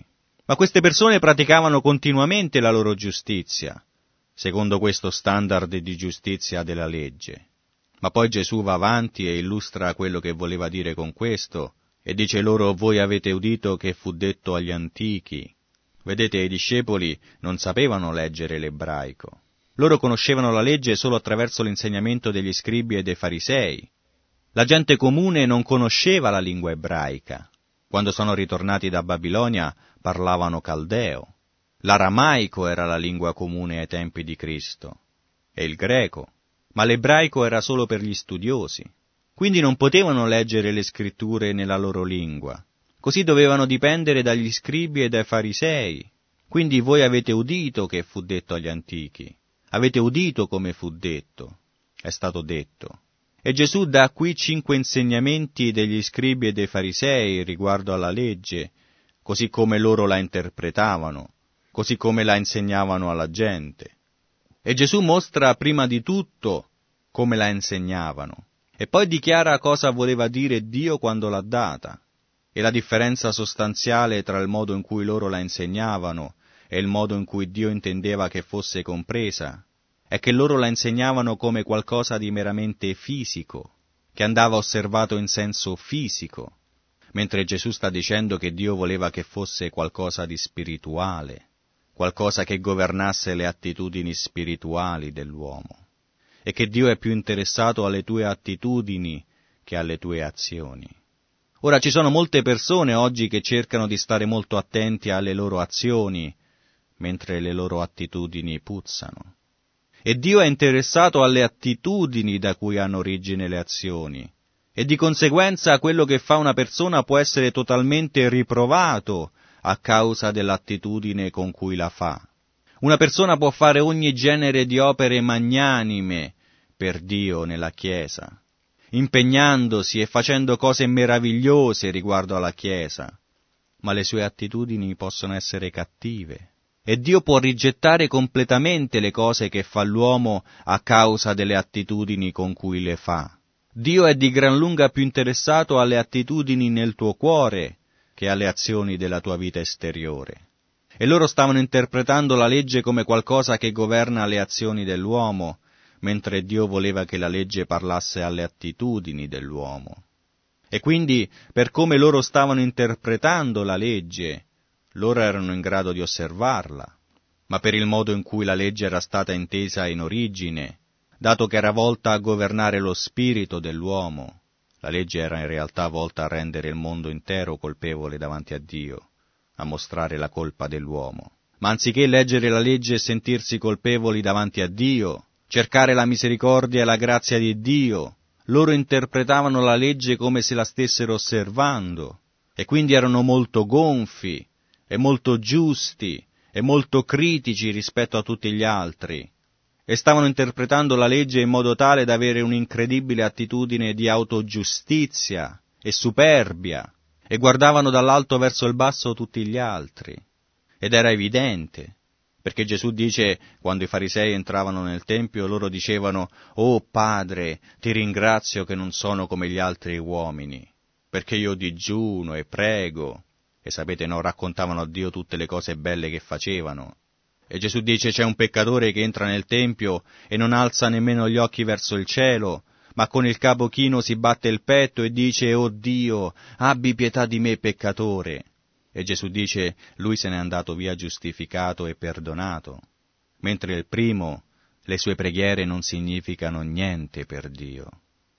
Ma queste persone praticavano continuamente la loro giustizia, secondo questo standard di giustizia della legge. Ma poi Gesù va avanti e illustra quello che voleva dire con questo, e dice loro: voi avete udito che fu detto agli antichi. Vedete, i discepoli non sapevano leggere l'ebraico. Loro conoscevano la legge solo attraverso l'insegnamento degli scribi e dei farisei. La gente comune non conosceva la lingua ebraica. Quando sono ritornati da Babilonia parlavano caldeo. L'aramaico era la lingua comune ai tempi di Cristo, e il greco, ma l'ebraico era solo per gli studiosi. Quindi non potevano leggere le scritture nella loro lingua. Così dovevano dipendere dagli scribi e dai farisei. Quindi voi avete udito che fu detto agli antichi. Avete udito come fu detto. È stato detto. E Gesù dà qui 5 insegnamenti degli scribi e dei farisei riguardo alla legge, così come loro la interpretavano, così come la insegnavano alla gente. E Gesù mostra prima di tutto come la insegnavano, e poi dichiara cosa voleva dire Dio quando l'ha data, e la differenza sostanziale tra il modo in cui loro la insegnavano e il modo in cui Dio intendeva che fosse compresa, è che loro la insegnavano come qualcosa di meramente fisico, che andava osservato in senso fisico, mentre Gesù sta dicendo che Dio voleva che fosse qualcosa di spirituale, qualcosa che governasse le attitudini spirituali dell'uomo, e che Dio è più interessato alle tue attitudini che alle tue azioni. Ora, ci sono molte persone oggi che cercano di stare molto attenti alle loro azioni, mentre le loro attitudini puzzano. E Dio è interessato alle attitudini da cui hanno origine le azioni, e di conseguenza quello che fa una persona può essere totalmente riprovato a causa dell'attitudine con cui la fa. Una persona può fare ogni genere di opere magnanime per Dio nella Chiesa, impegnandosi e facendo cose meravigliose riguardo alla Chiesa, ma le sue attitudini possono essere cattive. E Dio può rigettare completamente le cose che fa l'uomo a causa delle attitudini con cui le fa. Dio è di gran lunga più interessato alle attitudini nel tuo cuore che alle azioni della tua vita esteriore. E loro stavano interpretando la legge come qualcosa che governa le azioni dell'uomo, mentre Dio voleva che la legge parlasse alle attitudini dell'uomo. E quindi, per come loro stavano interpretando la legge, loro erano in grado di osservarla, ma per il modo in cui la legge era stata intesa in origine, dato che era volta a governare lo spirito dell'uomo, la legge era in realtà volta a rendere il mondo intero colpevole davanti a Dio, a mostrare la colpa dell'uomo. Ma anziché leggere la legge e sentirsi colpevoli davanti a Dio, cercare la misericordia e la grazia di Dio, loro interpretavano la legge come se la stessero osservando, e quindi erano molto gonfi, e molto giusti, e molto critici rispetto a tutti gli altri, e stavano interpretando la legge in modo tale da avere un'incredibile attitudine di autogiustizia e superbia, e guardavano dall'alto verso il basso tutti gli altri. Ed era evidente, perché Gesù dice, quando i farisei entravano nel Tempio, loro dicevano: «Oh Padre, ti ringrazio che non sono come gli altri uomini, perché io digiuno e prego». E sapete, no, raccontavano a Dio tutte le cose belle che facevano. E Gesù dice: c'è un peccatore che entra nel Tempio e non alza nemmeno gli occhi verso il cielo, ma con il capo chino si batte il petto e dice: «Oh Dio, abbi pietà di me peccatore». E Gesù dice: lui se n'è andato via giustificato e perdonato, mentre il primo, le sue preghiere non significano niente per Dio.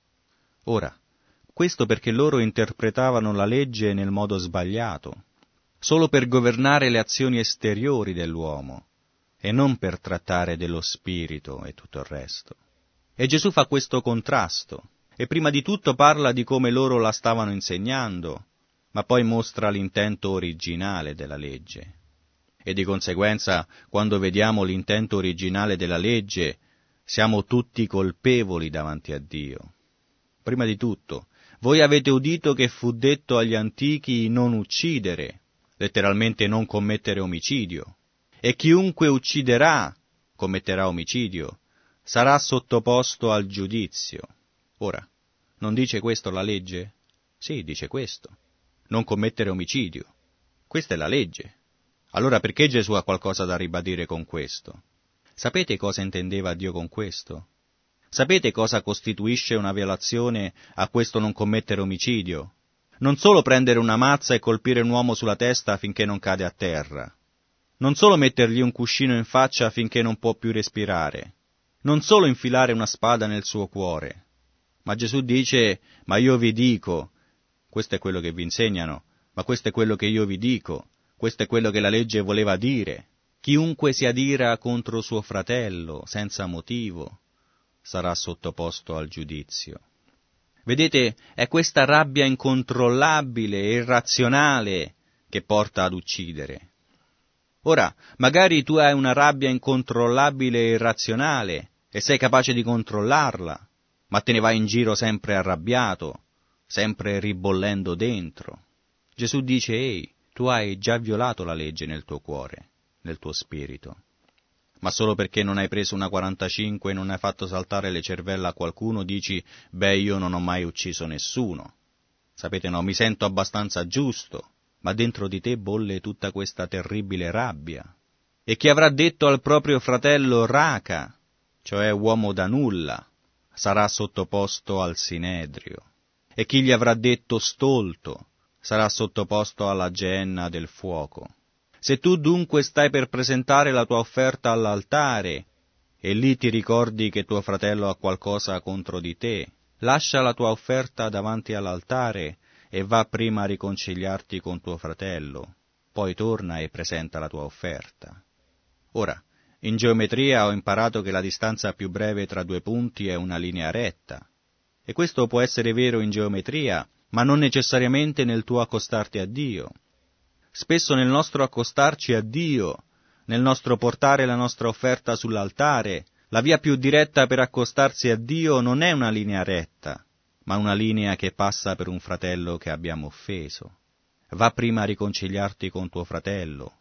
Ora, questo perché loro interpretavano la legge nel modo sbagliato, solo per governare le azioni esteriori dell'uomo, e non per trattare dello spirito e tutto il resto. E Gesù fa questo contrasto, e prima di tutto parla di come loro la stavano insegnando, ma poi mostra l'intento originale della legge. E di conseguenza, quando vediamo l'intento originale della legge, siamo tutti colpevoli davanti a Dio. Prima di tutto, voi avete udito che fu detto agli antichi non uccidere, letteralmente non commettere omicidio, e chiunque ucciderà, commetterà omicidio, sarà sottoposto al giudizio. Ora, non dice questo la legge? Sì, dice questo. Non commettere omicidio. Questa è la legge. Allora perché Gesù ha qualcosa da ribadire con questo? Sapete cosa intendeva Dio con questo? Sapete cosa costituisce una violazione a questo non commettere omicidio? Non solo prendere una mazza e colpire un uomo sulla testa finché non cade a terra. Non solo mettergli un cuscino in faccia finché non può più respirare. Non solo infilare una spada nel suo cuore. Ma Gesù dice, ma io vi dico, questo è quello che vi insegnano, ma questo è quello che io vi dico, questo è quello che la legge voleva dire. Chiunque si adira contro suo fratello senza motivo sarà sottoposto al giudizio. Vedete, è questa rabbia incontrollabile e irrazionale che porta ad uccidere. Ora, magari tu hai una rabbia incontrollabile e irrazionale e sei capace di controllarla, ma te ne vai in giro sempre arrabbiato, sempre ribollendo dentro. Gesù dice, ehi, tu hai già violato la legge nel tuo cuore, nel tuo spirito. Ma solo perché non hai preso una 45 e non hai fatto saltare le cervella a qualcuno dici, beh, io non ho mai ucciso nessuno. Sapete, no, mi sento abbastanza giusto, ma dentro di te bolle tutta questa terribile rabbia. E chi avrà detto al proprio fratello raca, cioè uomo da nulla, sarà sottoposto al sinedrio. E chi gli avrà detto stolto, sarà sottoposto alla geenna del fuoco. Se tu dunque stai per presentare la tua offerta all'altare e lì ti ricordi che tuo fratello ha qualcosa contro di te, lascia la tua offerta davanti all'altare e va prima a riconciliarti con tuo fratello, poi torna e presenta la tua offerta. Ora, in geometria ho imparato che la distanza più breve tra due punti è una linea retta, e questo può essere vero in geometria, ma non necessariamente nel tuo accostarti a Dio. Spesso nel nostro accostarci a Dio, nel nostro portare la nostra offerta sull'altare, la via più diretta per accostarsi a Dio non è una linea retta, ma una linea che passa per un fratello che abbiamo offeso. Va prima a riconciliarti con tuo fratello,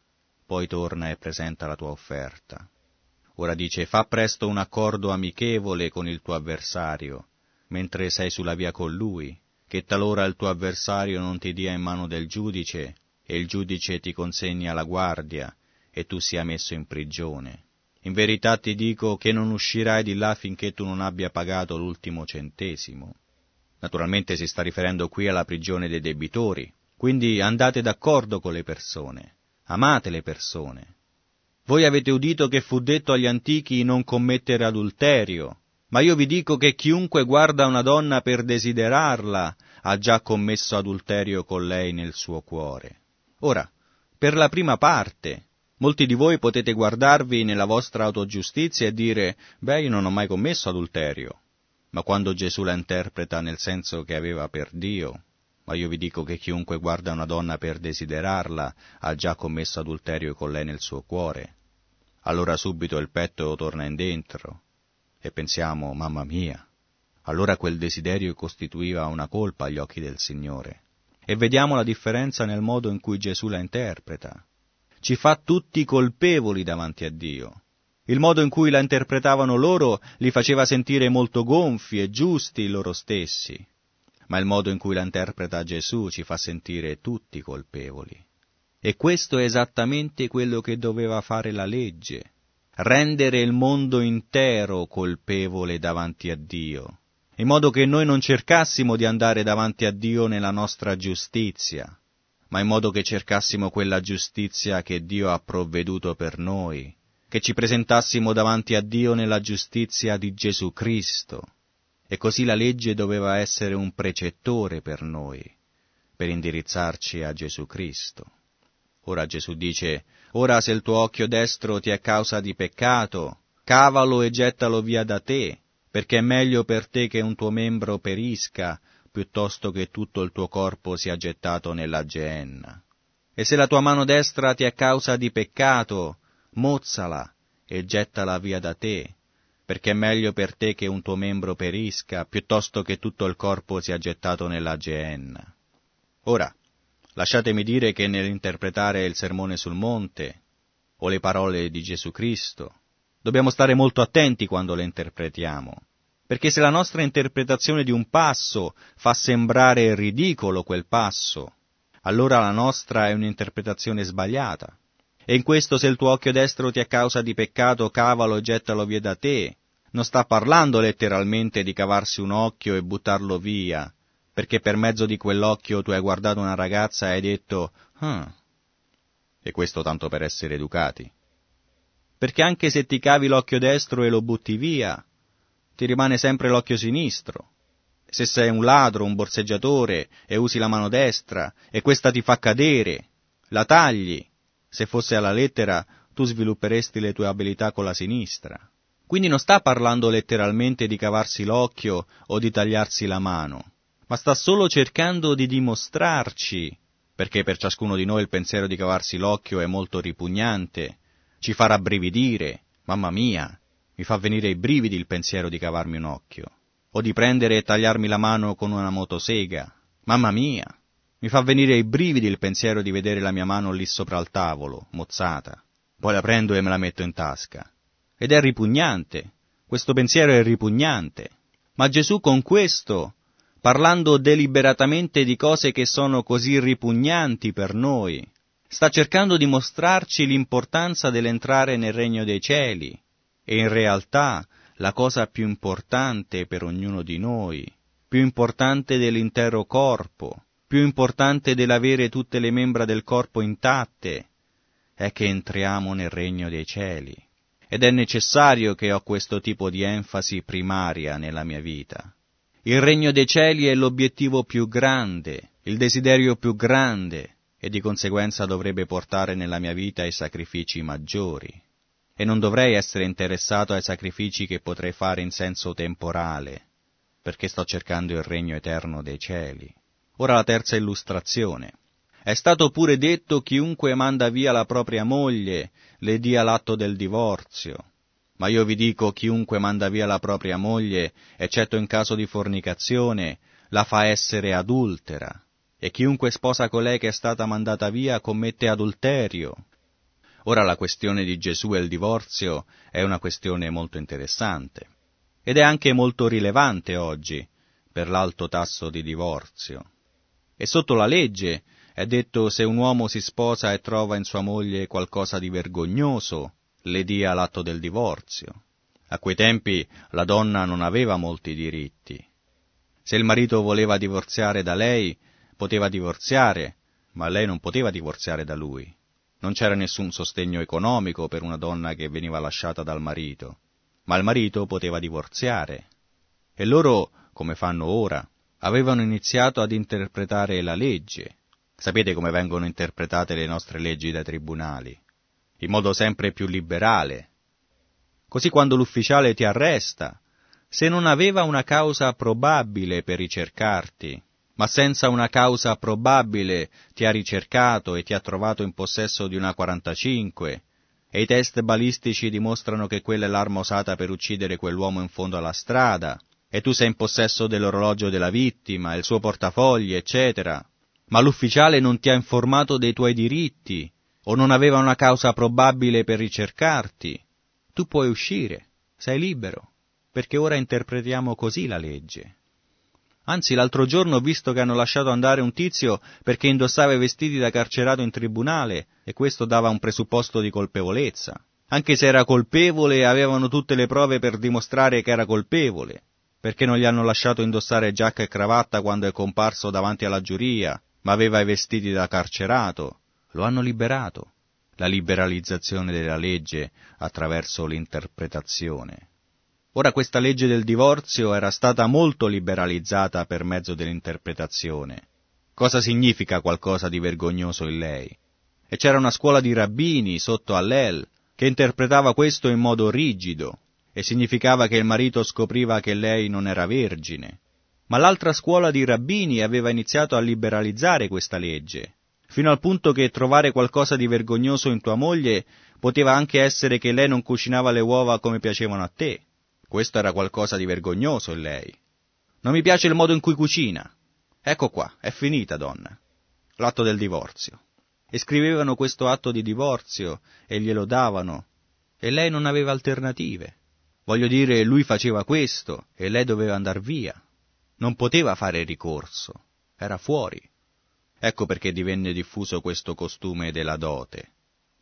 poi torna e presenta la tua offerta. Ora dice, fa presto un accordo amichevole con il tuo avversario, mentre sei sulla via con lui, che talora il tuo avversario non ti dia in mano del giudice, e il giudice ti consegni alla guardia, e tu sia messo in prigione. In verità ti dico che non uscirai di là finché tu non abbia pagato l'ultimo centesimo. Naturalmente si sta riferendo qui alla prigione dei debitori, quindi andate d'accordo con le persone, amate le persone. Voi avete udito che fu detto agli antichi non commettere adulterio, ma io vi dico che chiunque guarda una donna per desiderarla ha già commesso adulterio con lei nel suo cuore. Ora, per la prima parte, molti di voi potete guardarvi nella vostra autogiustizia e dire, beh, io non ho mai commesso adulterio. Ma quando Gesù la interpreta nel senso che aveva per Dio, ma io vi dico che chiunque guarda una donna per desiderarla ha già commesso adulterio con lei nel suo cuore, allora subito il petto torna in dentro e pensiamo, mamma mia, allora quel desiderio costituiva una colpa agli occhi del Signore. E vediamo la differenza nel modo in cui Gesù la interpreta. Ci fa tutti colpevoli davanti a Dio. Il modo in cui la interpretavano loro li faceva sentire molto gonfi e giusti loro stessi, ma il modo in cui la interpreta Gesù ci fa sentire tutti colpevoli. E questo è esattamente quello che doveva fare la legge, rendere il mondo intero colpevole davanti a Dio, in modo che noi non cercassimo di andare davanti a Dio nella nostra giustizia, ma in modo che cercassimo quella giustizia che Dio ha provveduto per noi, che ci presentassimo davanti a Dio nella giustizia di Gesù Cristo. E così la legge doveva essere un precettore per noi, per indirizzarci a Gesù Cristo. Ora Gesù dice, ora se il tuo occhio destro ti è causa di peccato, cavalo e gettalo via da te, perché è meglio per te che un tuo membro perisca, piuttosto che tutto il tuo corpo sia gettato nella geenna. E se la tua mano destra ti è causa di peccato, mozzala e gettala via da te, perché è meglio per te che un tuo membro perisca, piuttosto che tutto il corpo sia gettato nella geenna. Ora, lasciatemi dire che nell'interpretare il Sermone sul Monte, o le parole di Gesù Cristo, dobbiamo stare molto attenti quando le interpretiamo, perché se la nostra interpretazione di un passo fa sembrare ridicolo quel passo, allora la nostra è un'interpretazione sbagliata. E in questo, se il tuo occhio destro ti è causa di peccato, cavalo e gettalo via da te. Non sta parlando letteralmente di cavarsi un occhio e buttarlo via, perché per mezzo di quell'occhio tu hai guardato una ragazza e hai detto «Ah». E questo tanto per essere educati. Perché anche se ti cavi l'occhio destro e lo butti via, ti rimane sempre l'occhio sinistro. Se sei un ladro, un borseggiatore e usi la mano destra e questa ti fa cadere, la tagli. Se fosse alla lettera, tu svilupperesti le tue abilità con la sinistra. Quindi non sta parlando letteralmente di cavarsi l'occhio o di tagliarsi la mano, ma sta solo cercando di dimostrarci, perché per ciascuno di noi il pensiero di cavarsi l'occhio è molto ripugnante, ci fa rabbrividire, mamma mia, mi fa venire i brividi il pensiero di cavarmi un occhio, o di prendere e tagliarmi la mano con una motosega, mamma mia. Mi fa venire i brividi il pensiero di vedere la mia mano lì sopra il tavolo, mozzata. Poi la prendo e me la metto in tasca. Ed è ripugnante. Questo pensiero è ripugnante. Ma Gesù con questo, parlando deliberatamente di cose che sono così ripugnanti per noi, sta cercando di mostrarci l'importanza dell'entrare nel regno dei cieli. E in realtà la cosa più importante per ognuno di noi, più importante dell'intero corpo, più importante dell'avere tutte le membra del corpo intatte, è che entriamo nel regno dei cieli. Ed è necessario che ho questo tipo di enfasi primaria nella mia vita. Il regno dei cieli è l'obiettivo più grande, il desiderio più grande, e di conseguenza dovrebbe portare nella mia vita i sacrifici maggiori. E non dovrei essere interessato ai sacrifici che potrei fare in senso temporale, perché sto cercando il regno eterno dei cieli. Ora la terza illustrazione. È stato pure detto: chiunque manda via la propria moglie le dia l'atto del divorzio. Ma io vi dico: chiunque manda via la propria moglie, eccetto in caso di fornicazione, la fa essere adultera. E chiunque sposa colei che è stata mandata via commette adulterio. Ora la questione di Gesù e il divorzio è una questione molto interessante. Ed è anche molto rilevante oggi, per l'alto tasso di divorzio. E sotto la legge è detto: se un uomo si sposa e trova in sua moglie qualcosa di vergognoso, le dia l'atto del divorzio. A quei tempi la donna non aveva molti diritti. Se il marito voleva divorziare da lei, poteva divorziare, ma lei non poteva divorziare da lui. Non c'era nessun sostegno economico per una donna che veniva lasciata dal marito, ma il marito poteva divorziare. E loro, come fanno ora, avevano iniziato ad interpretare la legge. Sapete come vengono interpretate le nostre leggi dai tribunali? In modo sempre più liberale. Così quando l'ufficiale ti arresta, se non aveva una causa probabile per ricercarti, ma senza una causa probabile ti ha ricercato e ti ha trovato in possesso di una 45, e i test balistici dimostrano che quella è l'arma usata per uccidere quell'uomo in fondo alla strada, e tu sei in possesso dell'orologio della vittima, il suo portafogli, eccetera, ma l'ufficiale non ti ha informato dei tuoi diritti, o non aveva una causa probabile per ricercarti, tu puoi uscire, sei libero, perché ora interpretiamo così la legge. Anzi, l'altro giorno ho visto che hanno lasciato andare un tizio perché indossava i vestiti da carcerato in tribunale, e questo dava un presupposto di colpevolezza. Anche se era colpevole, avevano tutte le prove per dimostrare che era colpevole, perché non gli hanno lasciato indossare giacca e cravatta quando è comparso davanti alla giuria, ma aveva i vestiti da carcerato. Lo hanno liberato. La liberalizzazione della legge attraverso l'interpretazione. Ora questa legge del divorzio era stata molto liberalizzata per mezzo dell'interpretazione. Cosa significa qualcosa di vergognoso in lei? E c'era una scuola di rabbini sotto Hallel che interpretava questo in modo rigido, e significava che il marito scopriva che lei non era vergine. Ma l'altra scuola di rabbini aveva iniziato a liberalizzare questa legge, fino al punto che trovare qualcosa di vergognoso in tua moglie poteva anche essere che lei non cucinava le uova come piacevano a te. Questo era qualcosa di vergognoso in lei. Non mi piace il modo in cui cucina. Ecco qua, è finita, donna. L'atto del divorzio. E scrivevano questo atto di divorzio e glielo davano, e lei non aveva alternative. Voglio dire, lui faceva questo e lei doveva andar via. Non poteva fare ricorso, era fuori. Ecco perché divenne diffuso questo costume della dote.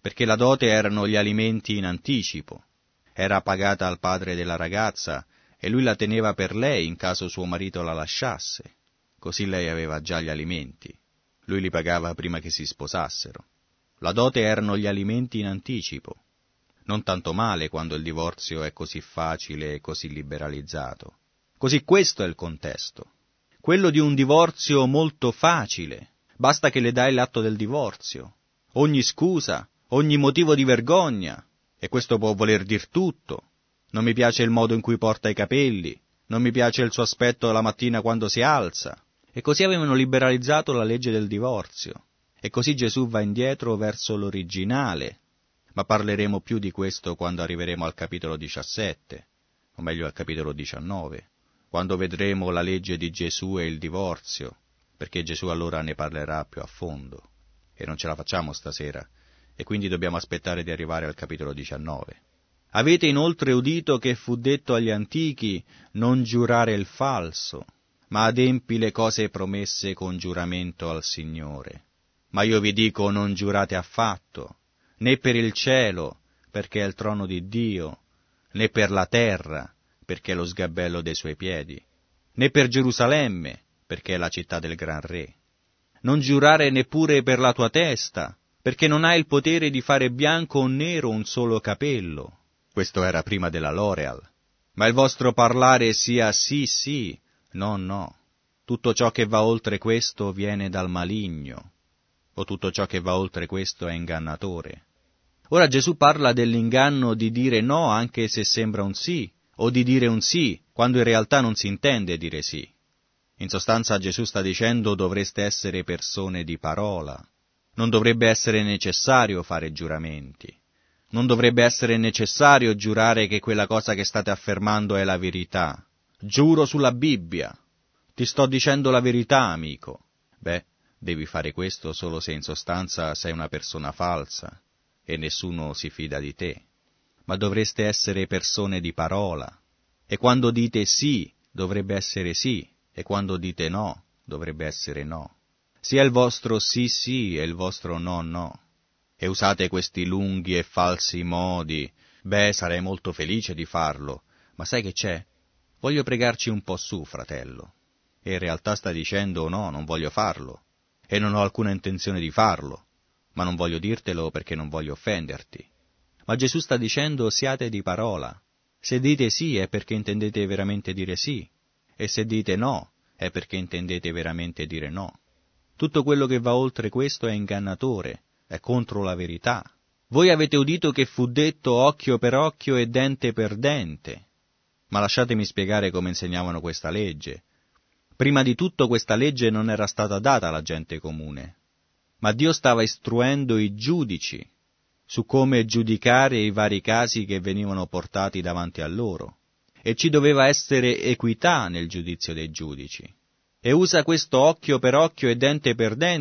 perché la dote erano gli alimenti in anticipo. Era pagata al padre della ragazza e lui la teneva per lei in caso suo marito la lasciasse. Così lei aveva già gli alimenti. Lui li pagava prima che si sposassero. La dote erano gli alimenti in anticipo. Non tanto male quando il divorzio è così facile e così liberalizzato. Così questo è il contesto. Quello di un divorzio molto facile. Basta che le dai l'atto del divorzio. Ogni scusa, ogni motivo di vergogna. E questo può voler dir tutto. Non mi piace il modo in cui porta i capelli. Non mi piace il suo aspetto la mattina quando si alza. E così avevano liberalizzato la legge del divorzio. E così Gesù va indietro verso l'originale. Ma parleremo più di questo quando arriveremo al capitolo 17, o meglio al capitolo 19, quando vedremo la legge di Gesù e il divorzio, perché Gesù allora ne parlerà più a fondo. E non ce la facciamo stasera, e quindi dobbiamo aspettare di arrivare al capitolo 19. Avete inoltre udito che fu detto agli antichi non giurare il falso, ma adempi le cose promesse con giuramento al Signore. Ma io vi dico non giurate affatto, né per il cielo, perché è il trono di Dio, né per la terra, perché è lo sgabello dei suoi piedi, né per Gerusalemme, perché è la città del gran re. Non giurare neppure per la tua testa, perché non hai il potere di fare bianco o nero un solo capello. Questo era prima della L'Oreal. Ma il vostro parlare sia sì, sì, no, no. Tutto ciò che va oltre questo viene dal maligno, o tutto ciò che va oltre questo è ingannatore. Ora Gesù parla dell'inganno di dire no anche se sembra un sì, o di dire un sì quando in realtà non si intende dire sì. In sostanza Gesù sta dicendo dovreste essere persone di parola. Non dovrebbe essere necessario fare giuramenti. Non dovrebbe essere necessario giurare che quella cosa che state affermando è la verità. Giuro sulla Bibbia. Ti sto dicendo la verità, amico. Beh, devi fare questo solo se in sostanza sei una persona falsa e nessuno si fida di te. Ma dovreste essere persone di parola. E quando dite sì, dovrebbe essere sì, e quando dite no, dovrebbe essere no. Sia il vostro sì sì e il vostro no no. E usate questi lunghi e falsi modi. Beh, sarei molto felice di farlo, ma sai che c'è? Voglio pregarci un po' su, fratello. E in realtà sta dicendo no, non voglio farlo, e non ho alcuna intenzione di farlo, ma non voglio dirtelo perché non voglio offenderti. Ma Gesù sta dicendo siate di parola. Se dite sì è perché intendete veramente dire sì, e se dite no è perché intendete veramente dire no. Tutto quello che va oltre questo è ingannatore, è contro la verità. Voi avete udito che fu detto occhio per occhio e dente per dente. Ma lasciatemi spiegare come insegnavano questa legge. Prima di tutto questa legge non era stata data alla gente comune, ma Dio stava istruendo i giudici su come giudicare i vari casi che venivano portati davanti a loro, e ci doveva essere equità nel giudizio dei giudici. E usa questo occhio per occhio e dente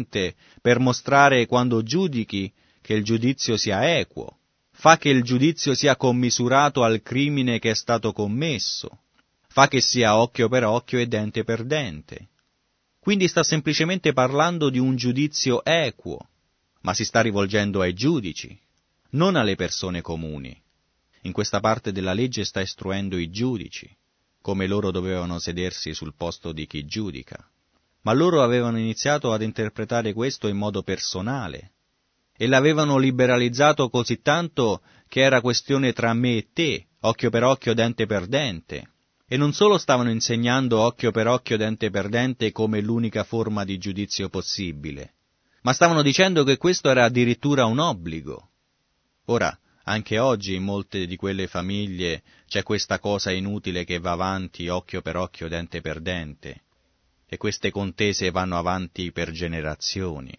per mostrare quando giudichi che il giudizio sia equo, fa che il giudizio sia commisurato al crimine che è stato commesso, fa che sia occhio per occhio e dente per dente. Quindi sta semplicemente parlando di un giudizio equo, ma si sta rivolgendo ai giudici, non alle persone comuni. In questa parte della legge sta istruendo i giudici, come loro dovevano sedersi sul posto di chi giudica. Ma loro avevano iniziato ad interpretare questo in modo personale, e l'avevano liberalizzato così tanto che era questione tra me e te, occhio per occhio, dente per dente. E non solo stavano insegnando occhio per occhio, dente per dente come l'unica forma di giudizio possibile, ma stavano dicendo che questo era addirittura un obbligo. Ora, anche oggi in molte di quelle famiglie c'è questa cosa inutile che va avanti occhio per occhio, dente per dente, e queste contese vanno avanti per generazioni.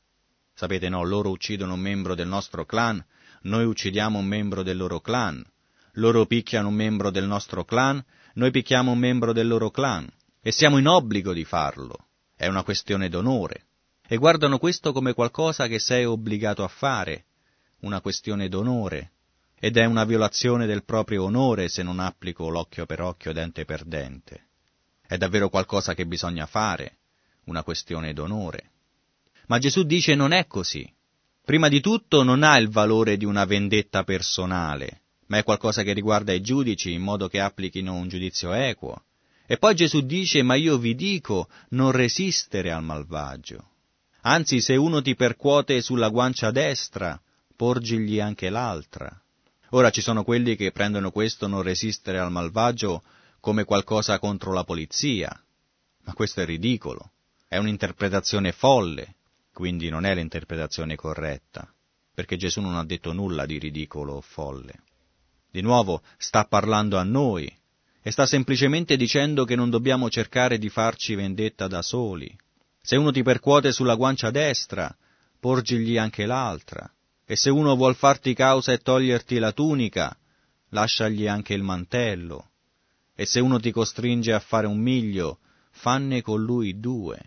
Sapete, no, loro uccidono un membro del nostro clan, noi uccidiamo un membro del loro clan, loro picchiano un membro del nostro clan, noi picchiamo un membro del loro clan, e siamo in obbligo di farlo, è una questione d'onore, e guardano questo come qualcosa che sei obbligato a fare, una questione d'onore, ed è una violazione del proprio onore se non applico l'occhio per occhio, dente per dente. È davvero qualcosa che bisogna fare, una questione d'onore. Ma Gesù dice non è così. prima di tutto non ha il valore di una vendetta personale, ma è qualcosa che riguarda i giudici in modo che applichino un giudizio equo. E poi Gesù dice: ma io vi dico, non resistere al malvagio. Anzi, se uno ti percuote sulla guancia destra, porgigli anche l'altra. Ora ci sono quelli che prendono questo non resistere al malvagio come qualcosa contro la polizia, ma questo è ridicolo, è un'interpretazione folle, quindi non è l'interpretazione corretta, perché Gesù non ha detto nulla di ridicolo o folle. Di nuovo sta parlando a noi e sta semplicemente dicendo che non dobbiamo cercare di farci vendetta da soli. Se uno ti percuote sulla guancia destra, porgigli anche l'altra. E se uno vuol farti causa e toglierti la tunica, lasciagli anche il mantello. E se uno ti costringe a fare un miglio, fanne con lui 2.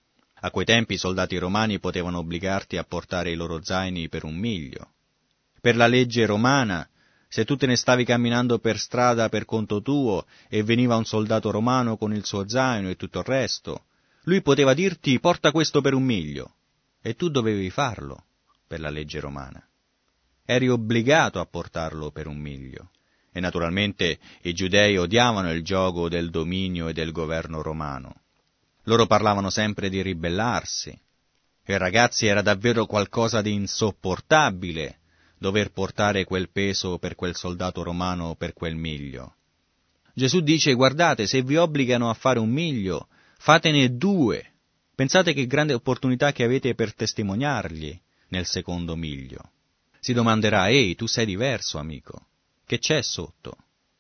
A quei tempi i soldati romani potevano obbligarti a portare i loro zaini per un miglio. Per la legge romana, se tu te ne stavi camminando per strada per conto tuo e veniva un soldato romano con il suo zaino e tutto il resto, lui poteva dirti: porta questo per un miglio, e tu dovevi farlo. Per la legge romana. Eri obbligato a portarlo per un miglio. E naturalmente i giudei odiavano il giogo del dominio e del governo romano. Loro parlavano sempre di ribellarsi. E ragazzi, era davvero qualcosa di insopportabile dover portare quel peso per quel soldato romano per quel miglio. Gesù dice: guardate, se vi obbligano a fare un miglio, fatene 2. Pensate che grande opportunità che avete per testimoniargli nel secondo miglio. Si domanderà: ehi, tu sei diverso, amico, che c'è sotto?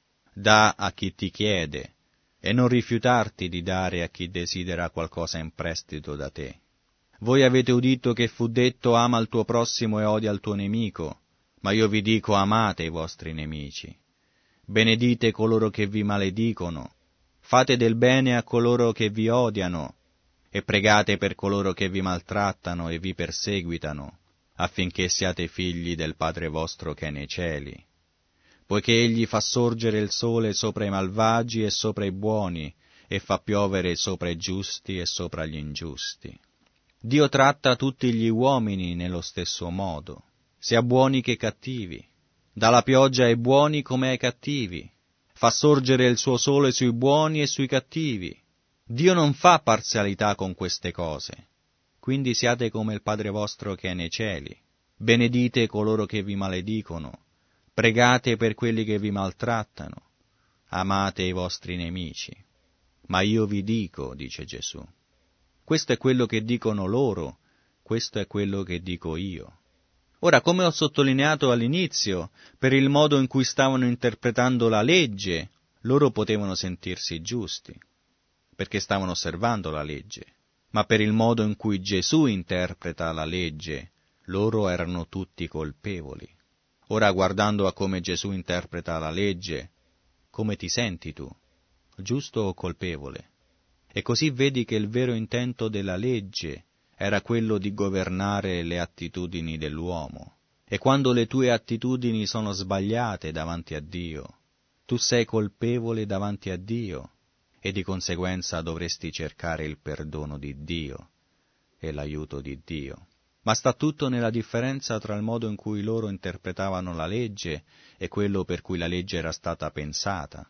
Dà a chi ti chiede e non rifiutarti di dare a chi desidera qualcosa in prestito da te. Voi avete udito che fu detto: ama il tuo prossimo e odia il tuo nemico, ma io vi dico: amate i vostri nemici. Benedite coloro che vi maledicono, fate del bene a coloro che vi odiano, e pregate per coloro che vi maltrattano e vi perseguitano, affinché siate figli del Padre vostro che è nei cieli. Poiché egli fa sorgere il sole sopra i malvagi e sopra i buoni, e fa piovere sopra i giusti e sopra gli ingiusti. Dio tratta tutti gli uomini nello stesso modo, sia buoni che cattivi. Dà la pioggia ai buoni come ai cattivi. Fa sorgere il suo sole sui buoni e sui cattivi. Dio non fa parzialità con queste cose. Quindi siate come il Padre vostro che è nei cieli. Benedite coloro che vi maledicono. Pregate per quelli che vi maltrattano. Amate i vostri nemici. Ma io vi dico, dice Gesù. Questo è quello che dicono loro, questo è quello che dico io. Ora, come ho sottolineato all'inizio, per il modo in cui stavano interpretando la legge, loro potevano sentirsi giusti, perché stavano osservando la legge. Ma per il modo in cui Gesù interpreta la legge, loro erano tutti colpevoli. Ora, guardando a come Gesù interpreta la legge, come ti senti tu? Giusto o colpevole? E così vedi che il vero intento della legge era quello di governare le attitudini dell'uomo. E quando le tue attitudini sono sbagliate davanti a Dio, tu sei colpevole davanti a Dio, e di conseguenza dovresti cercare il perdono di Dio e l'aiuto di Dio. Ma sta tutto nella differenza tra il modo in cui loro interpretavano la legge e quello per cui la legge era stata pensata,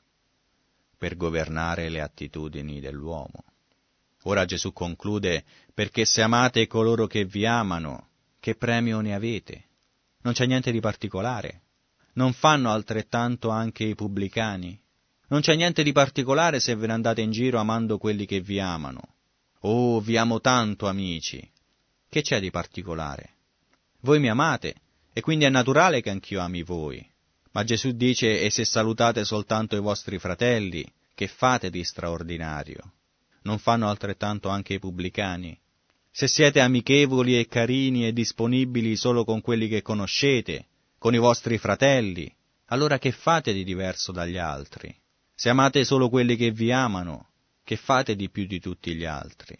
per governare le attitudini dell'uomo. Ora Gesù conclude: perché se amate coloro che vi amano, che premio ne avete? Non c'è niente di particolare. Non fanno altrettanto anche i pubblicani? Non c'è niente di particolare se ve ne andate in giro amando quelli che vi amano. Oh, vi amo tanto, amici! Che c'è di particolare? Voi mi amate, e quindi è naturale che anch'io ami voi. Ma Gesù dice: e se salutate soltanto i vostri fratelli, che fate di straordinario? Non fanno altrettanto anche i pubblicani? Se siete amichevoli e carini e disponibili solo con quelli che conoscete, con i vostri fratelli, allora che fate di diverso dagli altri? Se amate solo quelli che vi amano, che fate di più di tutti gli altri?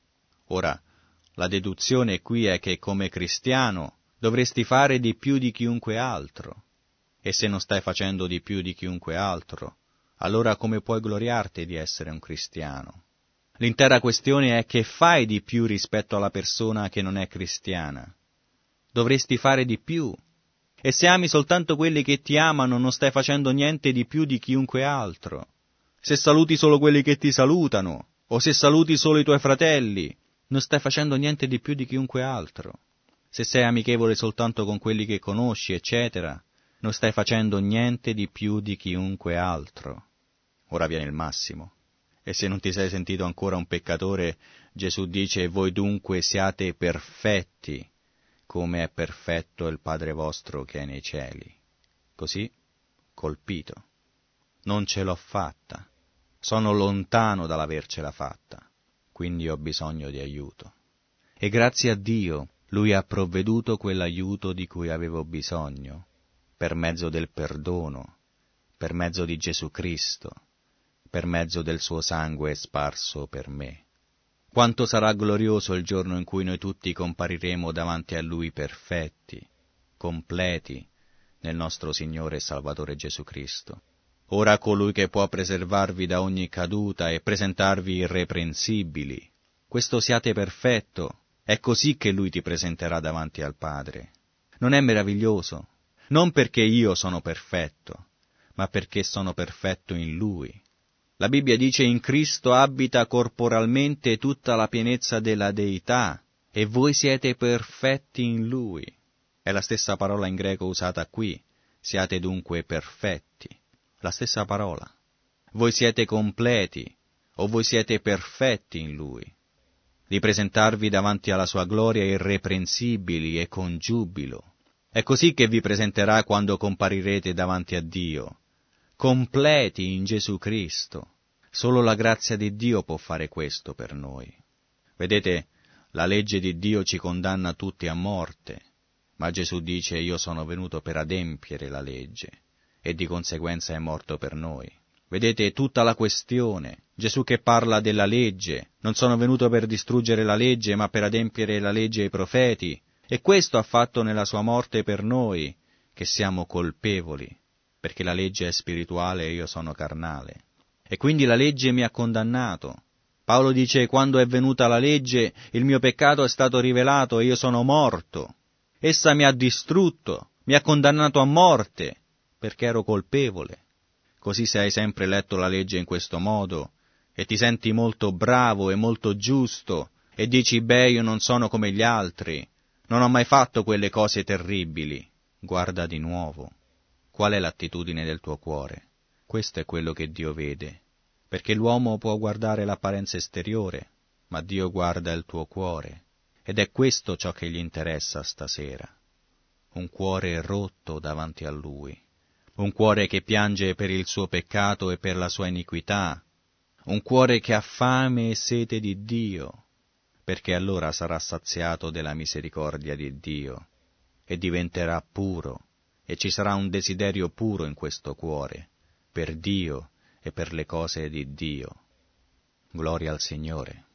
Ora, la deduzione qui è che come cristiano dovresti fare di più di chiunque altro. E se non stai facendo di più di chiunque altro, allora come puoi gloriarti di essere un cristiano? L'intera questione è: che fai di più rispetto alla persona che non è cristiana? dovresti fare di più. E se ami soltanto quelli che ti amano, non stai facendo niente di più di chiunque altro. Se saluti solo quelli che ti salutano, o se saluti solo i tuoi fratelli, non stai facendo niente di più di chiunque altro. Se sei amichevole soltanto con quelli che conosci, eccetera, non stai facendo niente di più di chiunque altro. Ora viene il massimo. E se non ti sei sentito ancora un peccatore, Gesù dice: voi dunque siate perfetti, come è perfetto il Padre vostro che è nei cieli. Così, colpito. Non ce l'ho fatta. Sono lontano dall'avercela fatta. Quindi ho bisogno di aiuto. E grazie a Dio, Lui ha provveduto quell'aiuto di cui avevo bisogno, per mezzo del perdono, per mezzo di Gesù Cristo, per mezzo del suo sangue sparso per me. Quanto sarà glorioso il giorno in cui noi tutti compariremo davanti a Lui perfetti, completi, nel nostro Signore e Salvatore Gesù Cristo. Ora colui che può preservarvi da ogni caduta e presentarvi irreprensibili, questo siate perfetto, è così che Lui ti presenterà davanti al Padre. Non è meraviglioso? Non perché io sono perfetto, ma perché sono perfetto in Lui. La Bibbia dice: in Cristo abita corporalmente tutta la pienezza della Deità, e voi siete perfetti in Lui. È la stessa parola in greco usata qui, siate dunque perfetti. La stessa parola. Voi siete completi, o voi siete perfetti in Lui. Di presentarvi davanti alla sua gloria irreprensibili e con giubilo. È così che vi presenterà quando comparirete davanti a Dio, completi in Gesù Cristo. Solo la grazia di Dio può fare questo per noi. Vedete, la legge di Dio ci condanna tutti a morte, ma Gesù dice: io sono venuto per adempiere la legge, e di conseguenza è morto per noi. Vedete tutta la questione. Gesù che parla della legge: non sono venuto per distruggere la legge, ma per adempiere la legge e i profeti. E questo ha fatto nella sua morte per noi, che siamo colpevoli, perché la legge è spirituale e io sono carnale. E quindi la legge mi ha condannato. Paolo dice: quando è venuta la legge, il mio peccato è stato rivelato e io sono morto. Essa mi ha distrutto, mi ha condannato a morte, perché ero colpevole. Così se hai sempre letto la legge in questo modo, e ti senti molto bravo e molto giusto, e dici: beh, io non sono come gli altri, non ho mai fatto quelle cose terribili, guarda di nuovo. Qual è l'attitudine del tuo cuore? Questo è quello che Dio vede, perché l'uomo può guardare l'apparenza esteriore, ma Dio guarda il tuo cuore, ed è questo ciò che gli interessa stasera. Un cuore rotto davanti a Lui, un cuore che piange per il suo peccato e per la sua iniquità, un cuore che ha fame e sete di Dio, perché allora sarà saziato della misericordia di Dio e diventerà puro, e ci sarà un desiderio puro in questo cuore, per Dio e per le cose di Dio. Gloria al Signore.